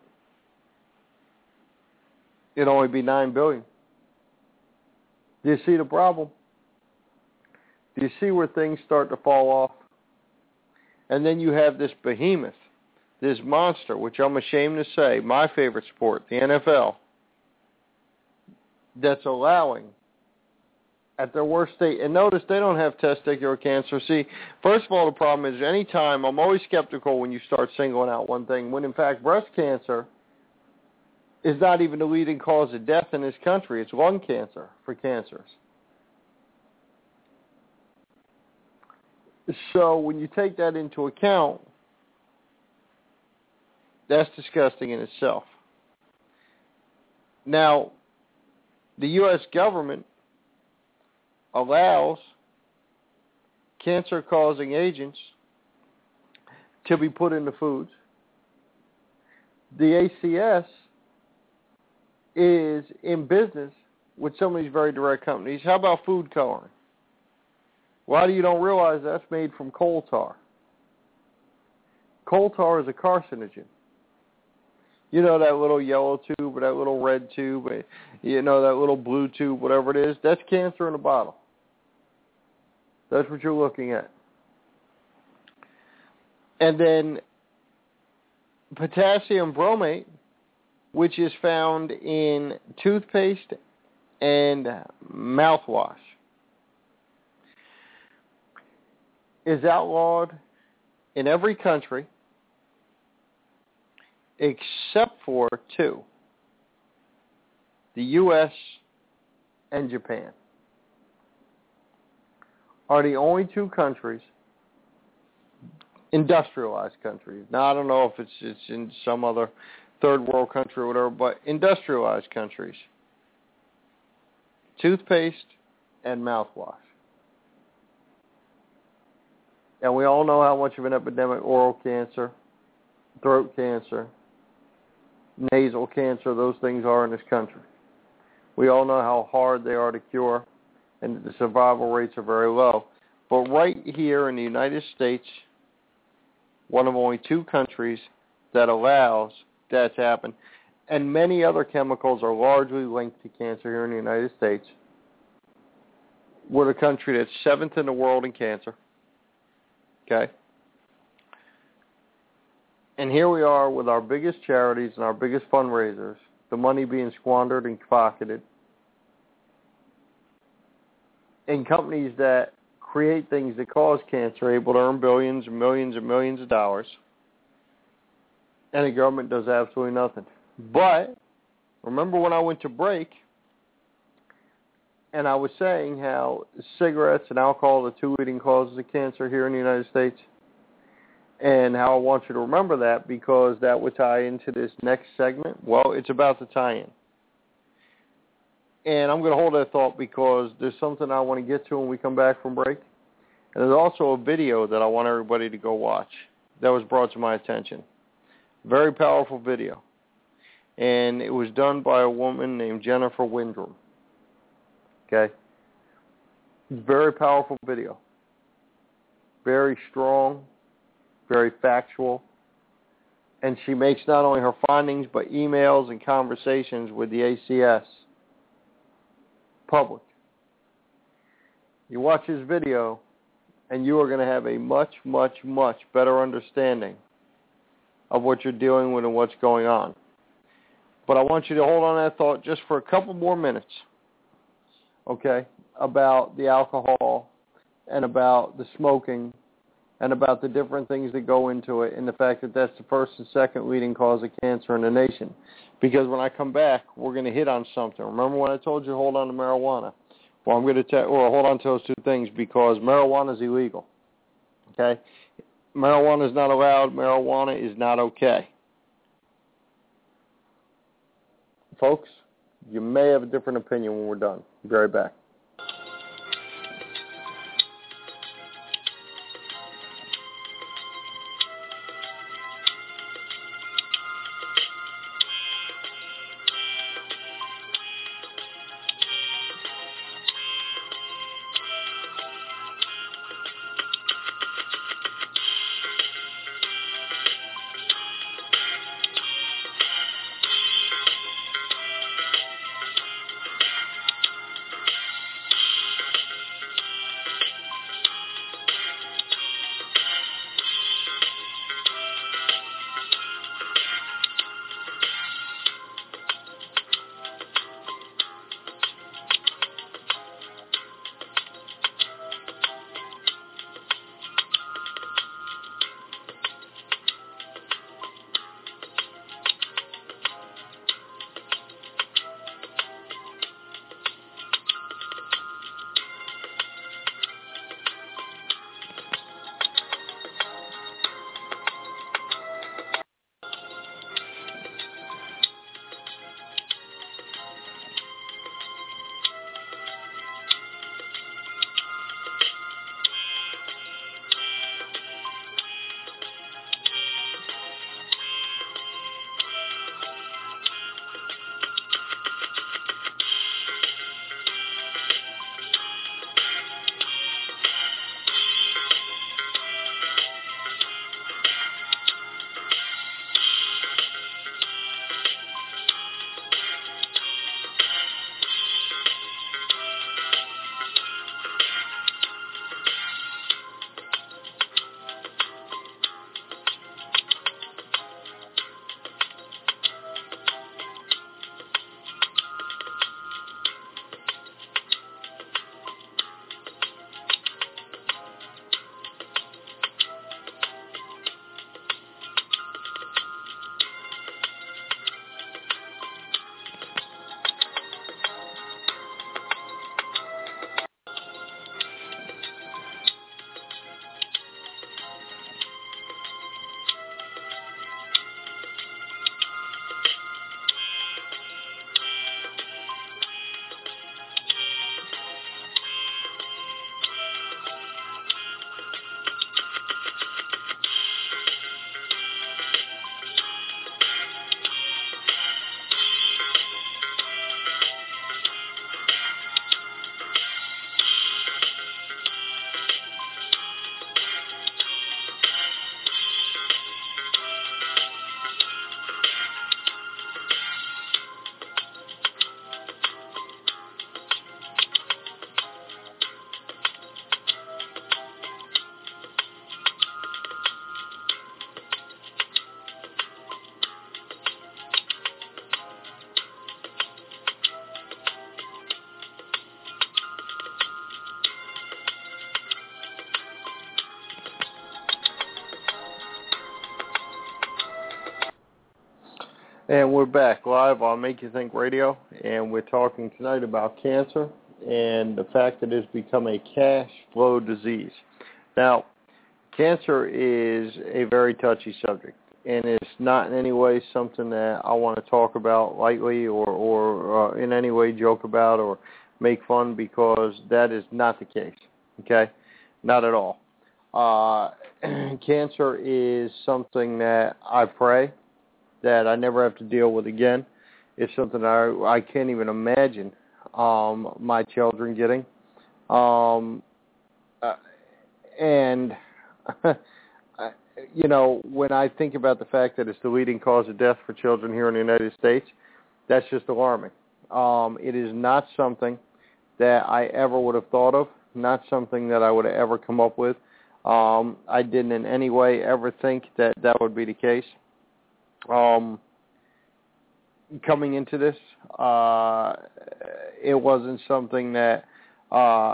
it'd only be nine billion. Do you see the problem? Do you see where things start to fall off? And then you have this behemoth, this monster, which I'm ashamed to say, my favorite sport, the N F L, that's allowing at their worst state. And notice they don't have testicular cancer. See, first of all, the problem is any time, I'm always skeptical when you start singling out one thing, when in fact breast cancer is not even the leading cause of death in this country. It's lung cancer for cancers. So when you take that into account, that's disgusting in itself. Now, the U S government allows cancer-causing agents to be put into foods. The A C S is in business with some of these very direct companies. How about food coloring? A lot of you don't realize that's made from coal tar. Coal tar is a carcinogen. You know that little yellow tube or that little red tube, you know that little blue tube, whatever it is, that's cancer in a bottle. That's what you're looking at. And then potassium bromate, which is found in toothpaste and mouthwash, is outlawed in every country except for two, the U S and Japan are the only two countries, industrialized countries. Now, I don't know if it's, it's in some other third world country or whatever, but industrialized countries, toothpaste and mouthwash. And we all know how much of an epidemic oral cancer, throat cancer, nasal cancer, those things are in this country. We all know how hard they are to cure, and the survival rates are very low. But right here in the United States, one of only two countries that allows that to happen, and many other chemicals are largely linked to cancer here in the United States. We're the country that's seventh in the world in cancer. Okay? And here we are with our biggest charities and our biggest fundraisers, the money being squandered and pocketed, and companies that create things that cause cancer able to earn billions and millions and millions of dollars, and the government does absolutely nothing. But remember when I went to break, and I was saying how cigarettes and alcohol are the two leading causes of cancer here in the United States, and how I want you to remember that because that would tie into this next segment. Well, it's about to tie in. And I'm going to hold that thought because there's something I want to get to when we come back from break. And there's also a video that I want everybody to go watch that was brought to my attention. Very powerful video. And it was done by a woman named Jennifer Windrum. Okay? Very powerful video. Very strong. Very factual. And she makes not only her findings, but emails and conversations with the A C S public. You watch this video, and you are going to have a much, much, much better understanding of what you're dealing with and what's going on. But I want you to hold on that thought just for a couple more minutes, okay, about the alcohol and about the smoking and about the different things that go into it and the fact that that's the first and second leading cause of cancer in the nation. Because when I come back, we're going to hit on something. Remember when I told you to hold on to marijuana? Well, I'm going to tell, or hold on to those two things because marijuana is illegal. Okay? Marijuana is not allowed. Marijuana is not okay. Folks, you may have a different opinion when we're done. Be right back. And we're back live on Make You Think Radio, and we're talking tonight about cancer and the fact that it's become a cash flow disease. Now, cancer is a very touchy subject, and it's not in any way something that I want to talk about lightly or, or uh, in any way joke about or make fun, because that is not the case, okay? Not at all. Uh, cancer is something that I pray that I never have to deal with again. It's something I, I can't even imagine um, my children getting. Um, uh, and, you know, when I think about the fact that it's the leading cause of death for children here in the United States, that's just alarming. Um, it is not something that I ever would have thought of, not something that I would have ever come up with. Um, I didn't in any way ever think that that would be the case. Um, coming into this, uh, it wasn't something that uh,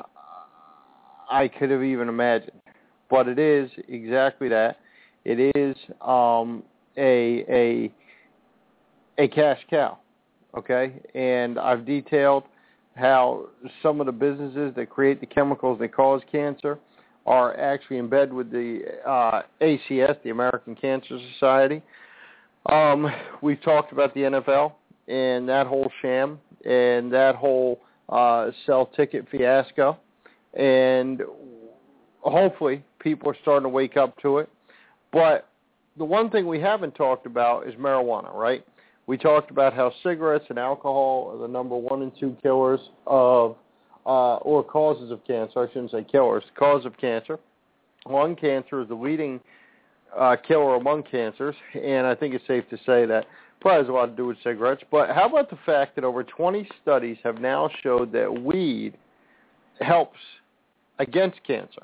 I could have even imagined. But it is exactly that. It is um, a a a cash cow, okay? And I've detailed how some of the businesses that create the chemicals that cause cancer are actually in bed with the uh, A C S, the American Cancer Society. Um, we've talked about the N F L and that whole sham and that whole uh, sell ticket fiasco, and hopefully people are starting to wake up to it. But the one thing we haven't talked about is marijuana, right? We talked about how cigarettes and alcohol are the number one and two killers of, uh, or causes of cancer. I shouldn't say killers, cause of cancer. Lung cancer is the leading uh, killer among cancers, and I think it's safe to say that probably has a lot to do with cigarettes. But how about the fact that over twenty studies have now showed that weed helps against cancer?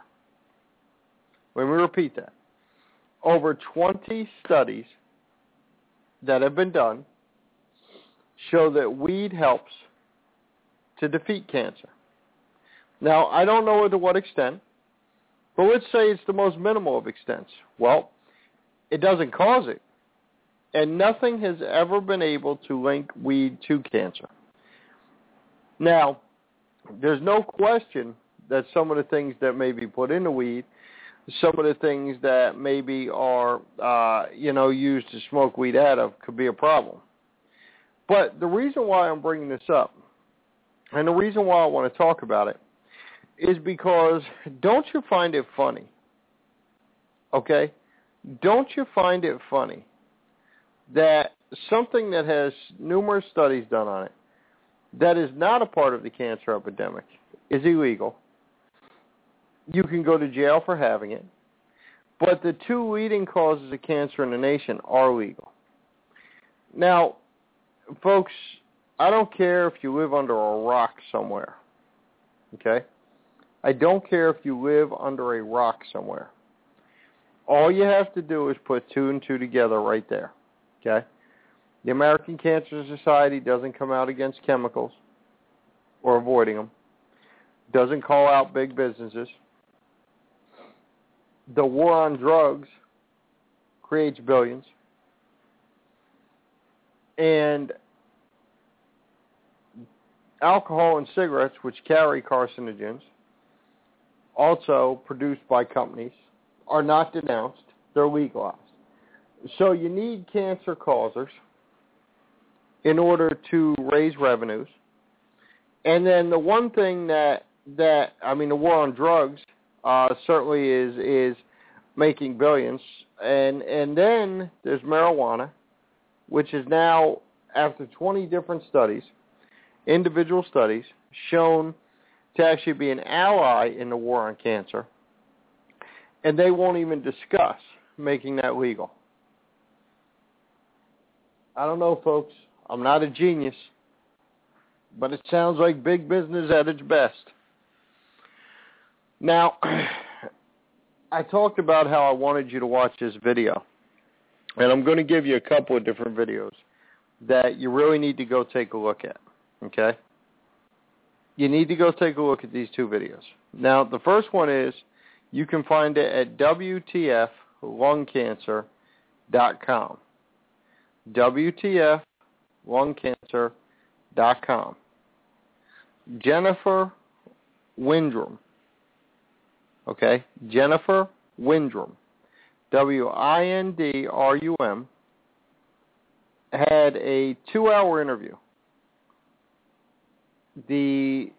Let me repeat that. Over twenty studies that have been done show that weed helps to defeat cancer. Now, I don't know to what extent, but let's say it's the most minimal of extents. Well, it doesn't cause it, and nothing has ever been able to link weed to cancer. Now, there's no question that some of the things that may be put into weed, some of the things that maybe are, uh, you know, used to smoke weed out of could be a problem. But the reason why I'm bringing this up, and the reason why I want to talk about it, is because don't you find it funny, okay? Don't you find it funny that something that has numerous studies done on it, that is not a part of the cancer epidemic, is illegal? You can go to jail for having it, but the two leading causes of cancer in the nation are legal. Now, folks, I don't care if you live under a rock somewhere, okay? I don't care if you live under a rock somewhere. All you have to do is put two and two together right there, okay? The American Cancer Society doesn't come out against chemicals or avoiding them, doesn't call out big businesses. The war on drugs creates billions. And alcohol and cigarettes, which carry carcinogens, also produced by companies, are not denounced. They're legalized. So you need cancer causers in order to raise revenues. And then the one thing that, that I mean, the war on drugs uh, certainly is is making billions. And, and then there's marijuana, which is now, after twenty different studies, individual studies, shown to actually be an ally in the war on cancer. And they won't even discuss making that legal. I don't know, folks. I'm not a genius, but it sounds like big business at its best. Now, I talked about how I wanted you to watch this video, and I'm going to give you a couple of different videos that you really need to go take a look at, okay? You need to go take a look at these two videos. Now, the first one is, you can find it at W T F lung cancer dot com. W T F lung cancer dot com. Jennifer Windrum. Okay? Jennifer Windrum. W I N D R U M. Had a two-hour interview. The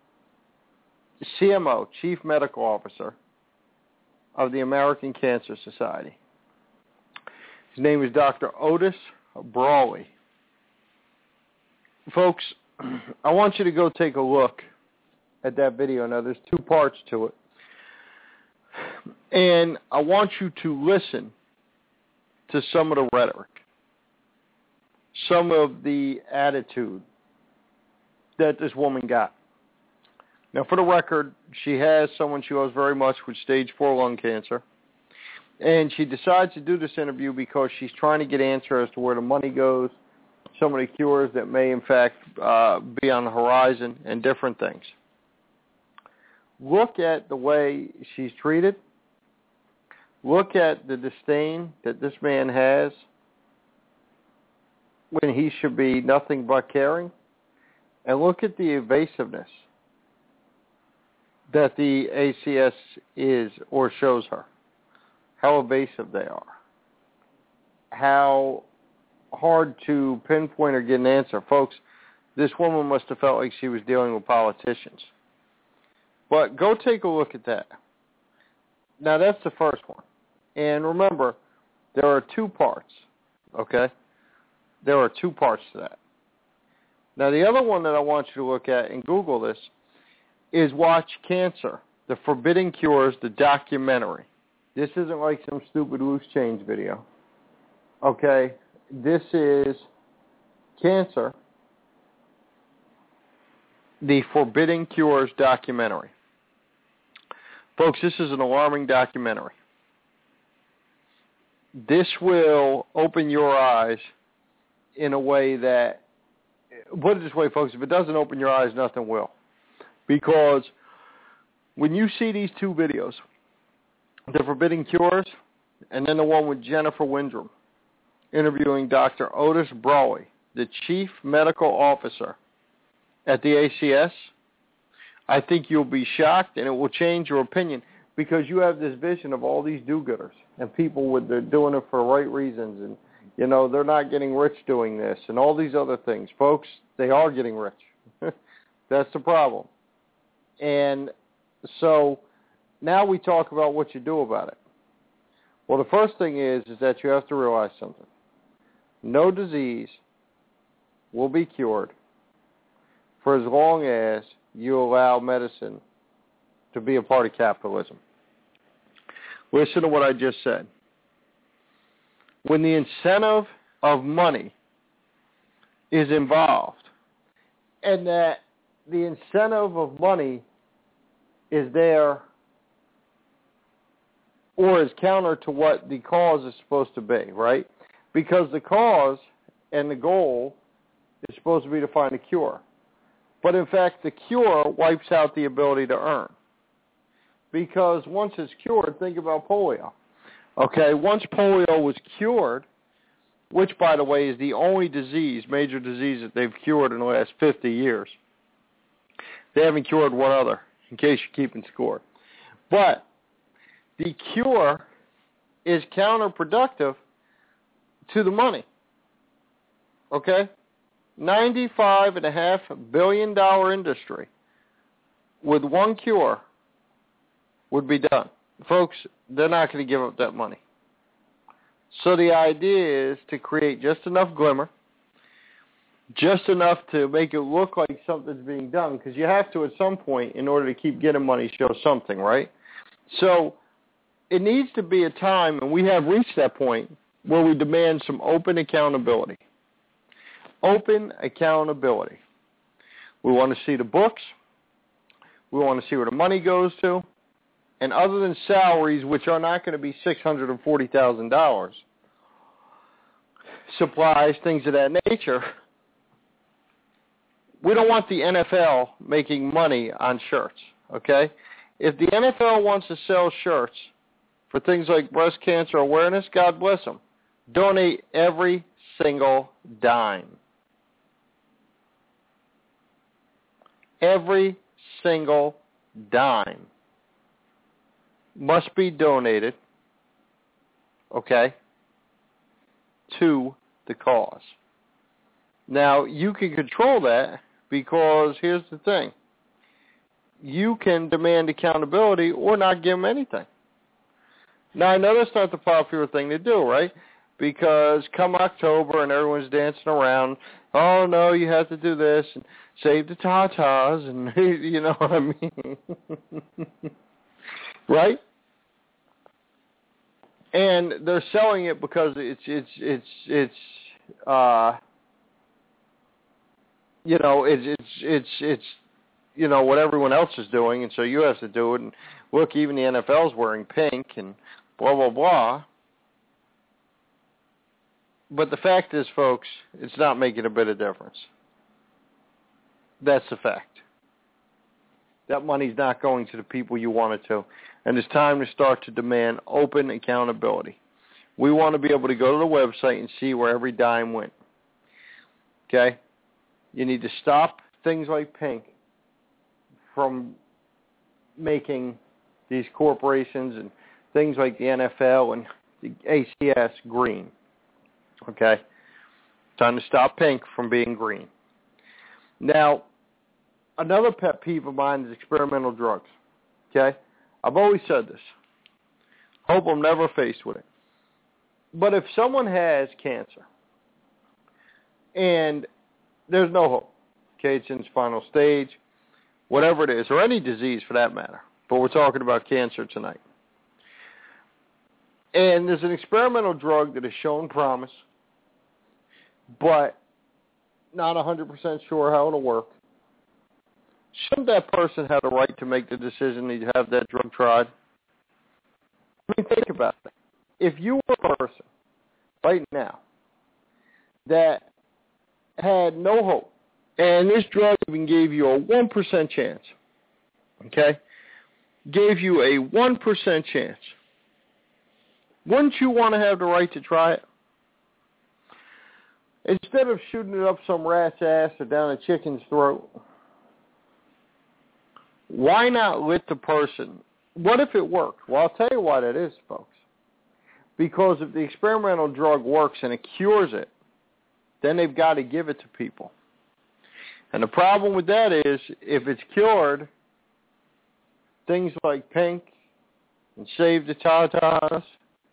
C M O, Chief Medical Officer of the American Cancer Society. His name is Doctor Otis Brawley. Folks, I want you to go take a look at that video. Now, there's two parts to it. And I want you to listen to some of the rhetoric, some of the attitude that this woman got. Now, for the record, she has someone she loves very much with stage four lung cancer. And she decides to do this interview because she's trying to get answers as to where the money goes, some of the cures that may, in fact, uh, be on the horizon, and different things. Look at the way she's treated. Look at the disdain that this man has when he should be nothing but caring. And look at the evasiveness that the A C S is or shows her. How evasive they are. How hard to pinpoint or get an answer. Folks, this woman must have felt like she was dealing with politicians. But go take a look at that. Now, that's the first one. And remember, there are two parts, okay? There are two parts to that. Now, the other one that I want you to look at and Google this is Watch Cancer, The Forbidden Cures, the documentary. This isn't like some stupid loose change video, okay? This is Cancer, The Forbidden Cures documentary. Folks, this is an alarming documentary. This will open your eyes in a way that, put it this way, folks, if it doesn't open your eyes, nothing will. Because when you see these two videos, The Forbidden Cures, and then the one with Jennifer Windrum, interviewing Doctor Otis Brawley, the Chief Medical Officer at the A C S, I think you'll be shocked, and it will change your opinion, because you have this vision of all these do-gooders and people with they're doing it for the right reasons, and you know they're not getting rich doing this, and all these other things. Folks, they are getting rich. That's the problem. And so now we talk about what you do about it. Well, the first thing is is that you have to realize something. No disease will be cured for as long as you allow medicine to be a part of capitalism. Listen to what I just said. When the incentive of money is involved, and that the incentive of money is there or is counter to what the cause is supposed to be, right? Because the cause and the goal is supposed to be to find a cure. But in fact, the cure wipes out the ability to earn. Because once it's cured, think about polio. Okay, once polio was cured, which, by the way, is the only disease, major disease that they've cured in the last fifty years. They haven't cured one other, in case you're keeping score. But the cure is counterproductive to the money. Okay? ninety-five point five billion dollars industry with one cure would be done. Folks, they're not going to give up that money. So the idea is to create just enough glimmer, just enough to make it look like something's being done, because you have to at some point, in order to keep getting money, show something, right? So it needs to be a time, and we have reached that point, where we demand some open accountability. Open accountability. We want to see the books. We want to see where the money goes to. And other than salaries, which are not going to be six hundred forty thousand dollars, supplies, things of that nature, we don't want the N F L making money on shirts, okay? If the N F L wants to sell shirts for things like breast cancer awareness, God bless them. Donate every single dime. every single dime must be donated, okay, to the cause. Now, you can control that because here's the thing. You can demand accountability or not give them anything. Now, I know that's not the popular thing to do, right? Because come October and everyone's dancing around, oh, no, you have to do this and save the Tatas, and you know what I mean? Right? And they're selling it because it's, it's, it's, it's, uh, you know, it's, it's, it's, it's, you know, what everyone else is doing, and so you have to do it. And look, even the N F L's wearing pink and blah, blah, blah. But the fact is, folks, it's not making a bit of difference. That's the fact. That money's not going to the people you want it to. And it's time to start to demand open accountability. We want to be able to go to the website and see where every dime went. Okay? You need to stop things like pink from making these corporations and things like the N F L and the A C S green. Okay? Time to stop pink from being green. Now, another pet peeve of mine is experimental drugs. Okay? I've always said this. Hope I'm never faced with it. But if someone has cancer and there's no hope, okay, it's in its final stage, whatever it is, or any disease for that matter, but we're talking about cancer tonight. And there's an experimental drug that has shown promise, but not one hundred percent sure how it'll work. Shouldn't that person have the right to make the decision to have that drug tried? I mean, think about it. If you were a person right now that had no hope, and this drug even gave you a one percent chance, okay, gave you a one percent chance, wouldn't you want to have the right to try it? Instead of shooting it up some rat's ass or down a chicken's throat, why not let the person, what if it worked? Well, I'll tell you why that is, folks. Because if the experimental drug works and it cures it, then they've got to give it to people. And the problem with that is, if it's cured, things like pink and save the Tatas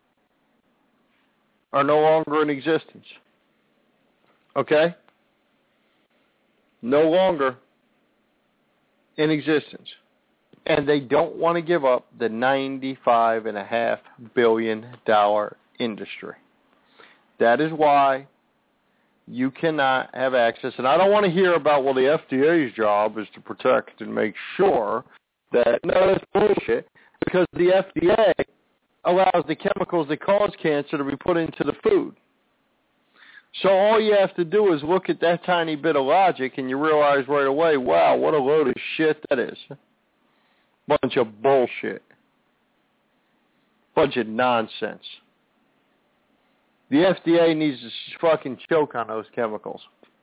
are no longer in existence. Okay? No longer in existence. And they don't want to give up the ninety-five point five billion dollars industry. That is why you cannot have access. And I don't want to hear about, well, the F D A's job is to protect and make sure that, no, that's bullshit, because the F D A allows the chemicals that cause cancer to be put into the food. So all you have to do is look at that tiny bit of logic and you realize right away, wow, what a load of shit that is. Bunch of bullshit. Bunch of nonsense. The F D A needs to fucking choke on those chemicals.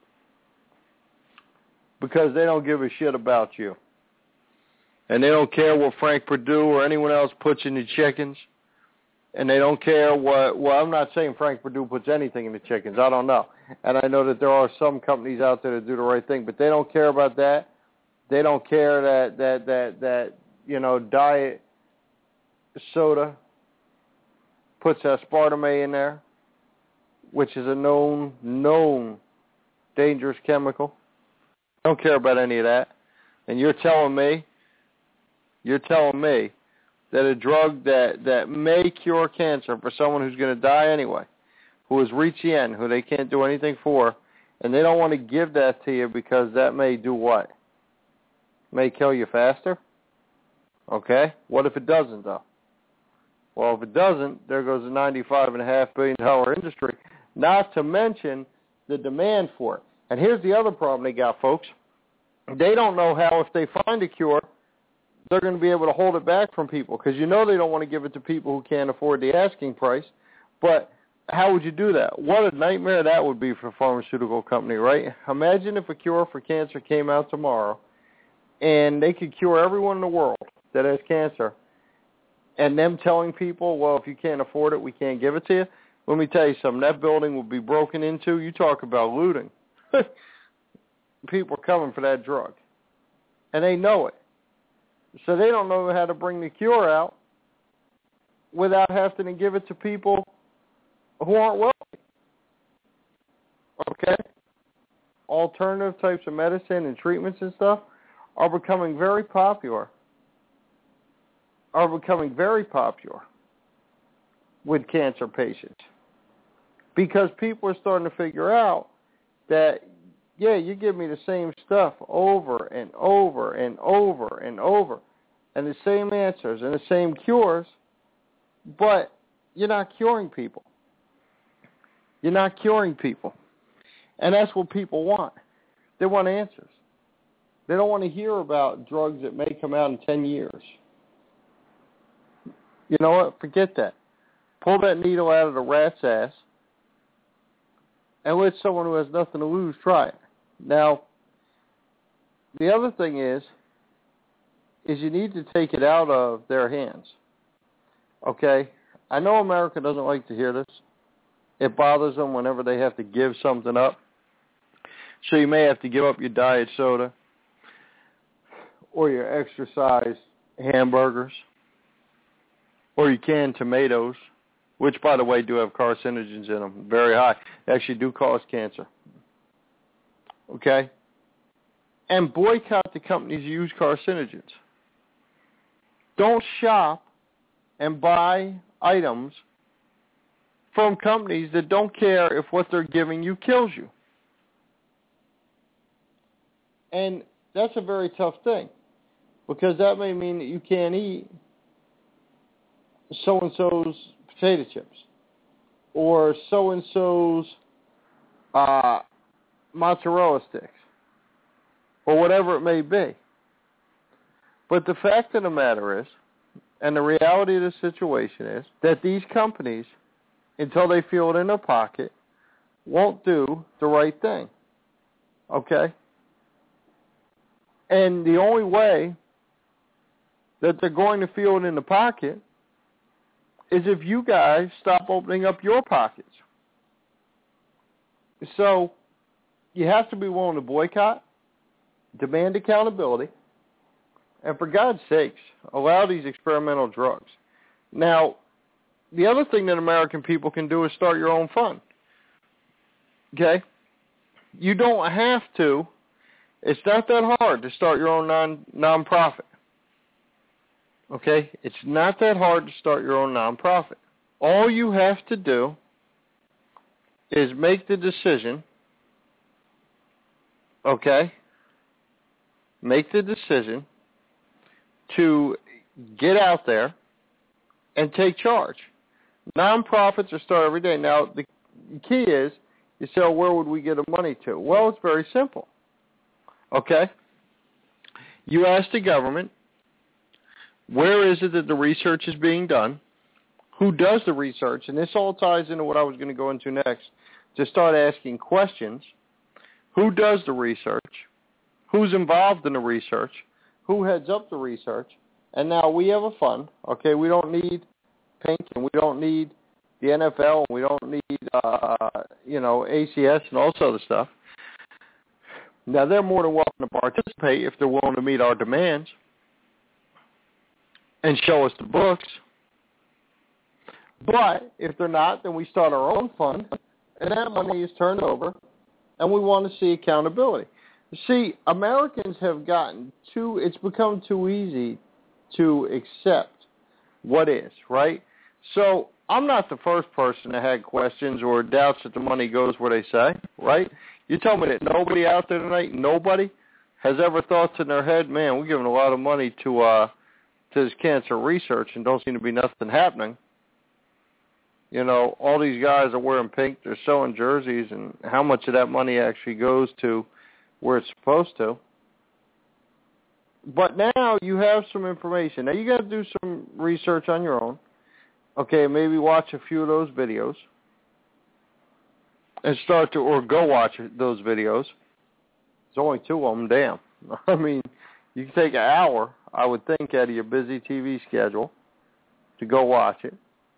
Because they don't give a shit about you. And they don't care what Frank Perdue or anyone else puts in the chickens. And they don't care what, well, I'm not saying Frank Perdue puts anything in the chickens. I don't know. And I know that there are some companies out there that do the right thing, but they don't care about that. They don't care that, that, that, that you know, diet soda puts aspartame in there, which is a known, known dangerous chemical. I don't care about any of that. And you're telling me, you're telling me that a drug that, that may cure cancer for someone who's going to die anyway, who has reached the end, who they can't do anything for, and they don't want to give that to you because that may do what? May kill you faster? Okay. What if it doesn't, though? Well, if it doesn't, there goes the ninety-five point five billion dollars industry, not to mention the demand for it. And here's the other problem they got, folks. They don't know how, if they find a cure, they're going to be able to hold it back from people, because you know they don't want to give it to people who can't afford the asking price. But how would you do that? What a nightmare that would be for a pharmaceutical company, right? Imagine if a cure for cancer came out tomorrow, and they could cure everyone in the world that has cancer, and them telling people, well, if you can't afford it, we can't give it to you, let me tell you something, that building will be broken into. You talk about looting. People are coming for that drug, and they know it. So they don't know how to bring the cure out without having to give it to people who aren't wealthy. Okay? Alternative types of medicine and treatments and stuff are becoming very popular, are becoming very popular with cancer patients because people are starting to figure out that, yeah, you give me the same stuff over and over and over and over and the same answers and the same cures, but you're not curing people. You're not curing people. And that's what people want. They want answers. They don't want to hear about drugs that may come out in ten years. You know what? Forget that. Pull that needle out of the rat's ass and let someone who has nothing to lose try it. Now, the other thing is, is you need to take it out of their hands. Okay? I know America doesn't like to hear this. It bothers them whenever they have to give something up. So you may have to give up your diet soda or your extra-sized hamburgers or your canned tomatoes, which, by the way, do have carcinogens in them, very high. They actually do cause cancer. Okay? And boycott the companies who use carcinogens. Don't shop and buy items from companies that don't care if what they're giving you kills you. And that's a very tough thing, because that may mean that you can't eat so-and-so's potato chips or so-and-so's uh, mozzarella sticks or whatever it may be. But the fact of the matter is, and the reality of the situation is, that these companies, until they feel it in their pocket, won't do the right thing. Okay? And the only way that they're going to feel it in the pocket is if you guys stop opening up your pockets. So you have to be willing to boycott, demand accountability, and for God's sakes, allow these experimental drugs. Now, the other thing that American people can do is start your own fund. Okay? You don't have to. It's not that hard to start your own non nonprofit. Okay? It's not that hard to start your own nonprofit. All you have to do is make the decision, okay? Make the decision to get out there and take charge. Nonprofits are started every day. Now, the key is, you say, oh, where would we get the money to? Well, it's very simple. Okay? You ask the government, where is it that the research is being done? Who does the research? And this all ties into what I was going to go into next. To start asking questions. Who does the research? Who's involved in the research? Who heads up the research? And now we have a fund. Okay, we don't need Pink, and we don't need the N F L, and we don't need, uh, you know, A C S and all this other stuff. Now, they're more than welcome to participate if they're willing to meet our demands and show us the books. But if they're not, then we start our own fund, and that money is turned over, and we want to see accountability. See, Americans have gotten too, it's become too easy to accept what is, right? So I'm not the first person that had questions or doubts that the money goes where they say, right? You tell me that nobody out there tonight, nobody, has ever thought in their head, man, we're giving a lot of money to uh, to this cancer research and don't seem to be nothing happening. You know, all these guys are wearing pink, they're sewing jerseys, and how much of that money actually goes to where it's supposed to. But now you have some information. Now you got to do some research on your own. Okay, maybe watch a few of those videos and start to, or go watch those videos. There's only two of them, damn. I mean, You can take an hour, I would think, out of your busy T V schedule to go watch it.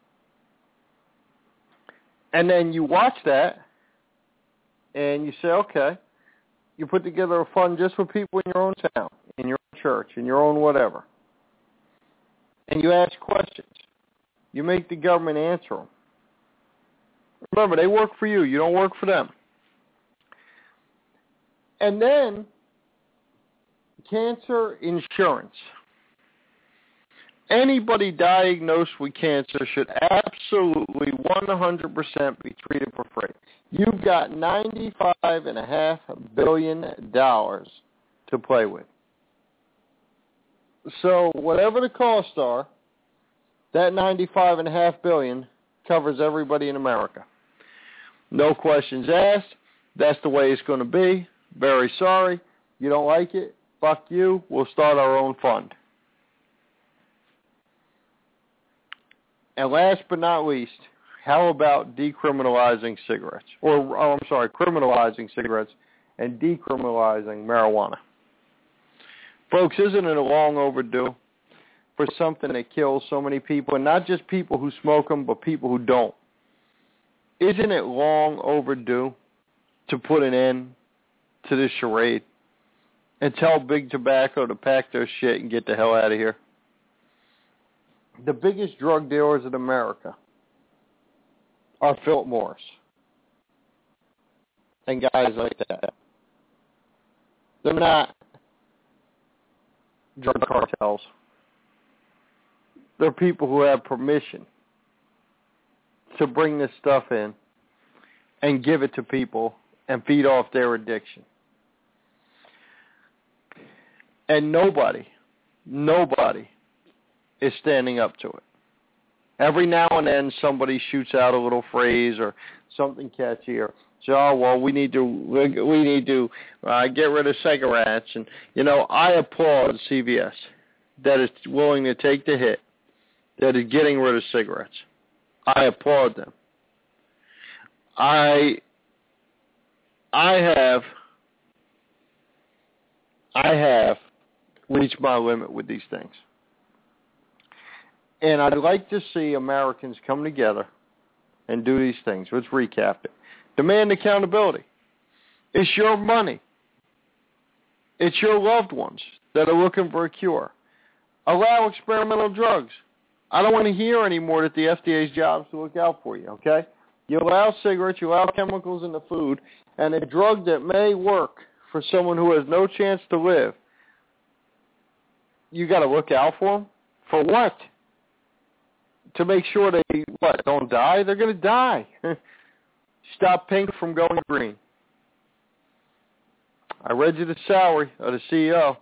And then you watch that, and you say, okay, you put together a fund just for people in your own town, in your own church, in your own whatever. And you ask questions. You make the government answer them. Remember, they work for you. You don't work for them. And then, cancer insurance. Anybody diagnosed with cancer should absolutely one hundred percent be treated for free. You've got ninety-five point five billion dollars to play with. So whatever the costs are, that ninety-five point five billion dollars covers everybody in America. No questions asked. That's the way it's going to be. Very sorry. You don't like it? Fuck you. We'll start our own fund. And last but not least, how about decriminalizing cigarettes? Or, oh, I'm sorry, criminalizing cigarettes and decriminalizing marijuana. Folks, isn't it long overdue for something that kills so many people, and not just people who smoke them, but people who don't? Isn't it long overdue to put an end to this charade and tell Big Tobacco to pack their shit and get the hell out of here? The biggest drug dealers in America are Philip Morris and guys like that. They're not drug cartels. They're people who have permission to bring this stuff in and give it to people and feed off their addiction. And nobody, nobody is standing up to it. Every now and then somebody shoots out a little phrase or something catchy, or say, oh, well, we need to we need to uh, get rid of cigarettes. And, you know, I applaud C V S that is willing to take the hit, that is getting rid of cigarettes. I applaud them. I I have I have reached my limit with these things. And I'd like to see Americans come together and do these things. Let's recap it. Demand accountability. It's your money. It's your loved ones that are looking for a cure. Allow experimental drugs. I don't want to hear anymore that the F D A's job is to look out for you, okay? You allow cigarettes, you allow chemicals in the food, and a drug that may work for someone who has no chance to live, you got to look out for them? For what? To make sure they, what, don't die? They're going to die. Stop pink from going green. I read you the salary of the C E O.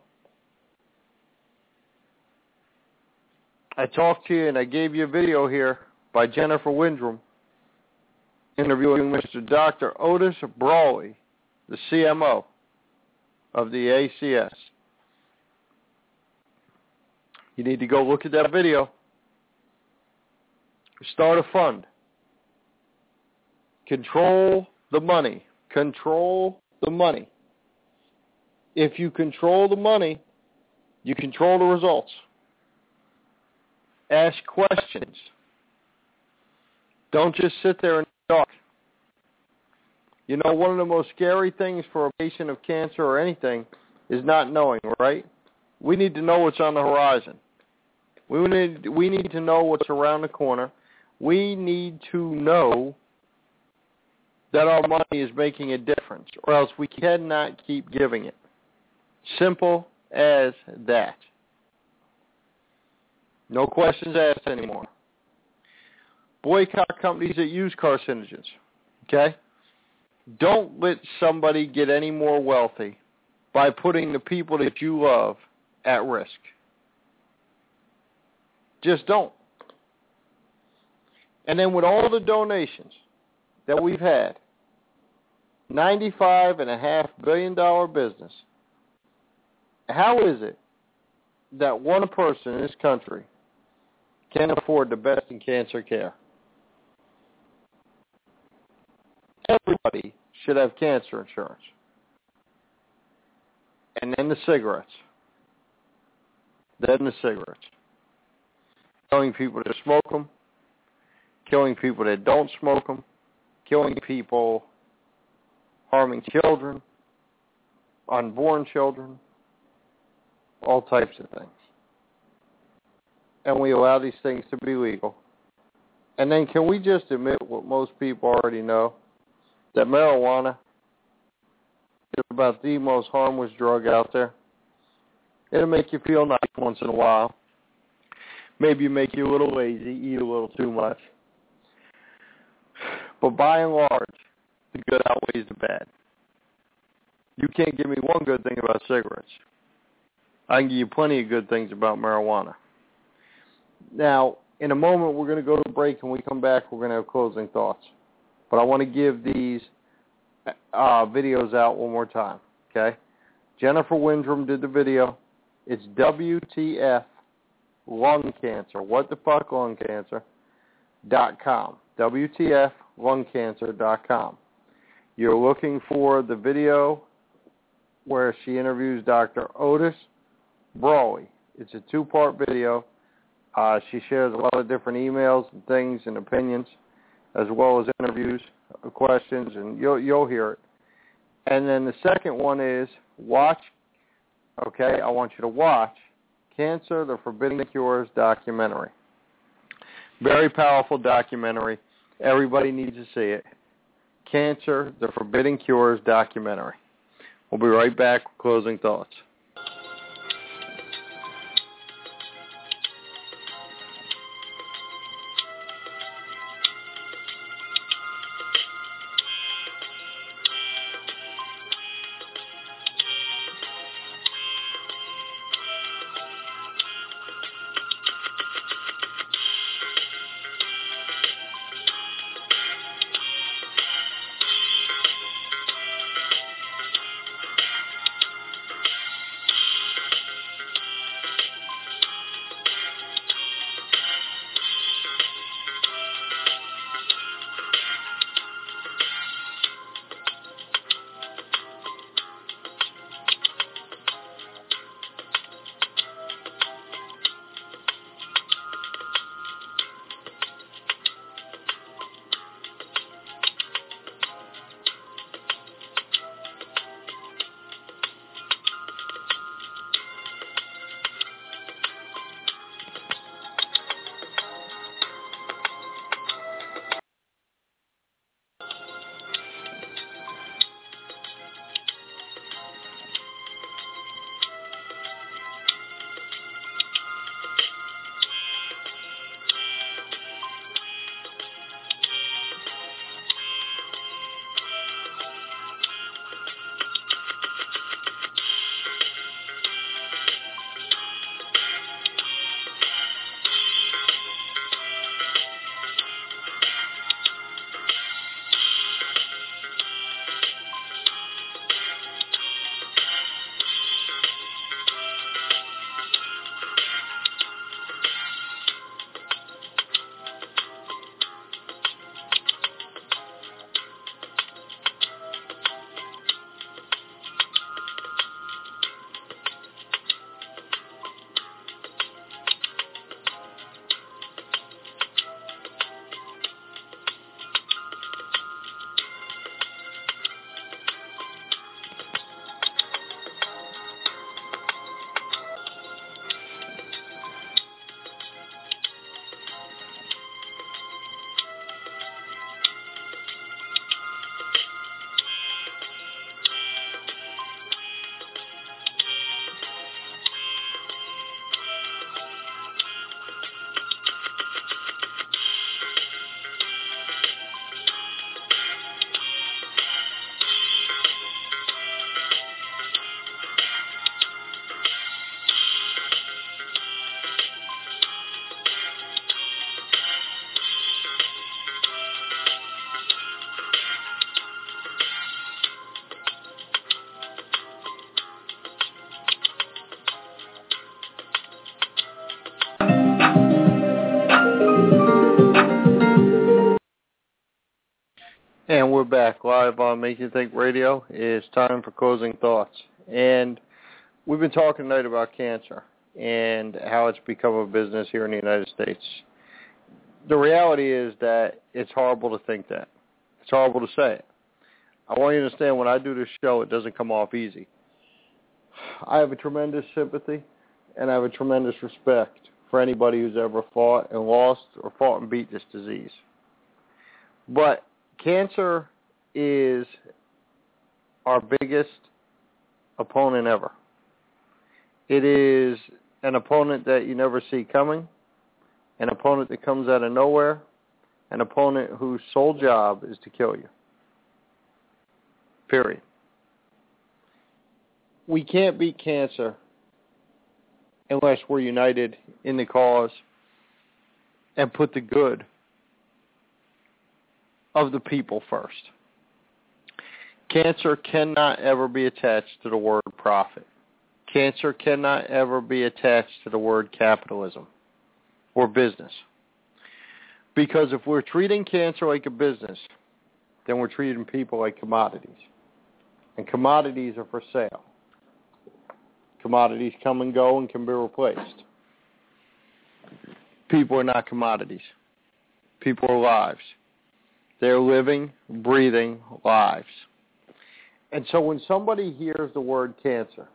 I talked to you and I gave you a video here by Jennifer Windrum interviewing Mister Doctor Otis Brawley, the C M O of the A C S. You need to go look at that video. Start a fund. Control the money. Control the money. If you control the money, you control the results. Ask questions. Don't just sit there and talk. You know, one of the most scary things for a patient of cancer or anything is not knowing, right? We need to know what's on the horizon. We need, we need to know what's around the corner. We need to know that our money is making a difference, or else we cannot keep giving it. Simple as that. No questions asked anymore. Boycott companies that use carcinogens, okay? Don't let somebody get any more wealthy by putting the people that you love at risk. Just don't. And then with all the donations that we've had, ninety-five point five billion dollars business, how is it that one person in this country can afford the best in cancer care? Everybody should have cancer insurance. And then the cigarettes. than the cigarettes. Killing people that smoke them, killing people that don't smoke them, killing people, harming children, unborn children, all types of things. And we allow these things to be legal. And then can we just admit what most people already know, that marijuana is about the most harmless drug out there? It'll make you feel nice once in a while. Maybe make you a little lazy, eat a little too much. But by and large, the good outweighs the bad. You can't give me one good thing about cigarettes. I can give you plenty of good things about marijuana. Now, in a moment, we're going to go to a break, and when we come back, we're going to have closing thoughts. But I want to give these uh, videos out one more time, okay? Jennifer Windrum did the video. It's W T F lung cancer, what the fuck lung cancer, dot com, W T F lung cancer dot com. You're looking for the video where she interviews Doctor Otis Brawley. It's a two-part video. Uh, she shares a lot of different emails and things and opinions, as well as interviews, questions, and you'll, you'll hear it. And then the second one is watch, okay, I want you to watch Cancer, the Forbidden Cures documentary. Very powerful documentary. Everybody needs to see it. Cancer, the Forbidden Cures documentary. We'll be right back with closing thoughts. And we're back live on Make You Think Radio. It's time for closing thoughts. And we've been talking tonight about cancer. and how it's become a business here in the United States. The reality is that it's horrible to think that. It's horrible to say it. I want you to understand, when I do this show, it doesn't come off easy. I have a tremendous sympathy, and I have a tremendous respect for anybody who's ever fought and lost or fought and beat this disease. But cancer is our biggest opponent ever. It is an opponent that you never see coming, an opponent that comes out of nowhere, an opponent whose sole job is to kill you. Period. We can't beat cancer unless we're united in the cause and put the good of the people first. Cancer cannot ever be attached to the word profit. Cancer cannot ever be attached to the word capitalism or business. Because if we're treating cancer like a business, then we're treating people like commodities. And commodities are for sale. Commodities come and go and can be replaced. People are not commodities. People are lives. They're living, breathing lives. And so when somebody hears the word cancer,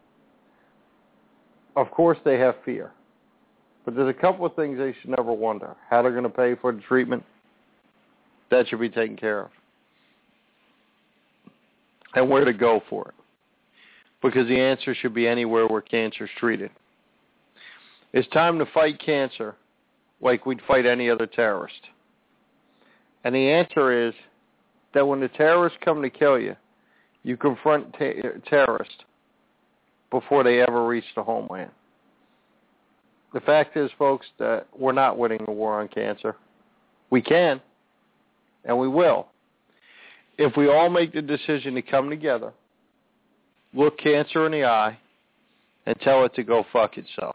of course they have fear. But there's a couple of things they should never wonder. How they're going to pay for the treatment. That should be taken care of. And where to go for it. Because the answer should be anywhere where cancer is treated. It's time to fight cancer like we'd fight any other terrorist. And the answer is that when the terrorists come to kill you, you confront ter- terrorists before they ever reach the homeland. The fact is, folks, that we're not winning the war on cancer. We can, and we will, if we all make the decision to come together, look cancer in the eye, and tell it to go fuck itself.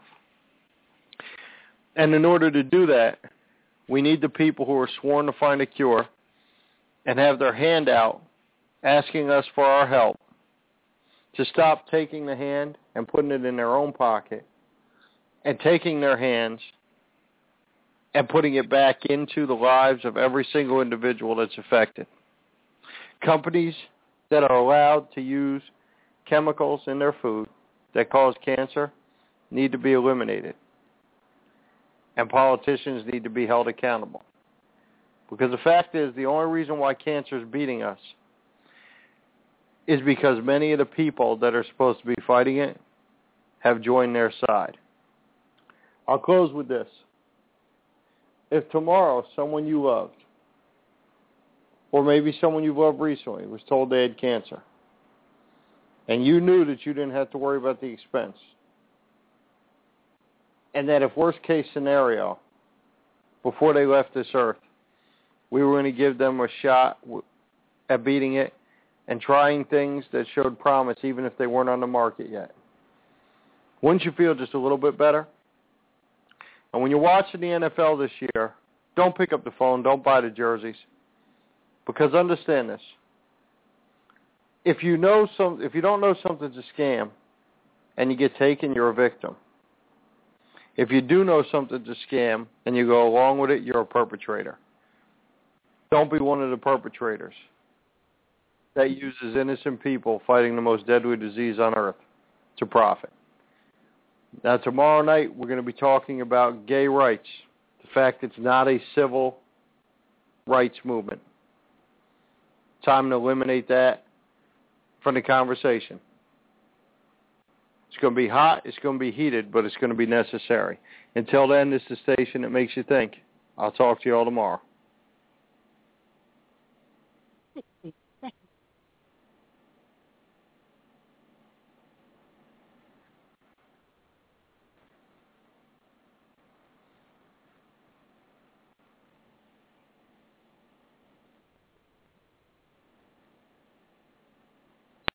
And in order to do that, we need the people who are sworn to find a cure and have their hand out asking us for our help to stop taking the hand and putting it in their own pocket and taking their hands and putting it back into the lives of every single individual that's affected. Companies that are allowed to use chemicals in their food that cause cancer need to be eliminated. And politicians need to be held accountable. Because the fact is, the only reason why cancer is beating us is because many of the people that are supposed to be fighting it have joined their side. I'll close with this. If tomorrow someone you loved, or maybe someone you've loved recently, was told they had cancer, and you knew that you didn't have to worry about the expense, and that if worst case scenario, before they left this earth, we were going to give them a shot at beating it and trying things that showed promise even if they weren't on the market yet, wouldn't you feel just a little bit better? And when you're watching the N F L this year, don't pick up the phone, don't buy the jerseys, because understand this. If you know some, if you don't know something's a scam and you get taken, you're a victim. If you do know something's a scam and you go along with it, you're a perpetrator. Don't be one of the perpetrators that uses innocent people fighting the most deadly disease on earth to profit. Now, tomorrow night, we're going to be talking about gay rights, the fact it's not a civil rights movement. Time to eliminate that from the conversation. It's going to be hot, it's going to be heated, but it's going to be necessary. Until then, this is the station that makes you think. I'll talk to you all tomorrow.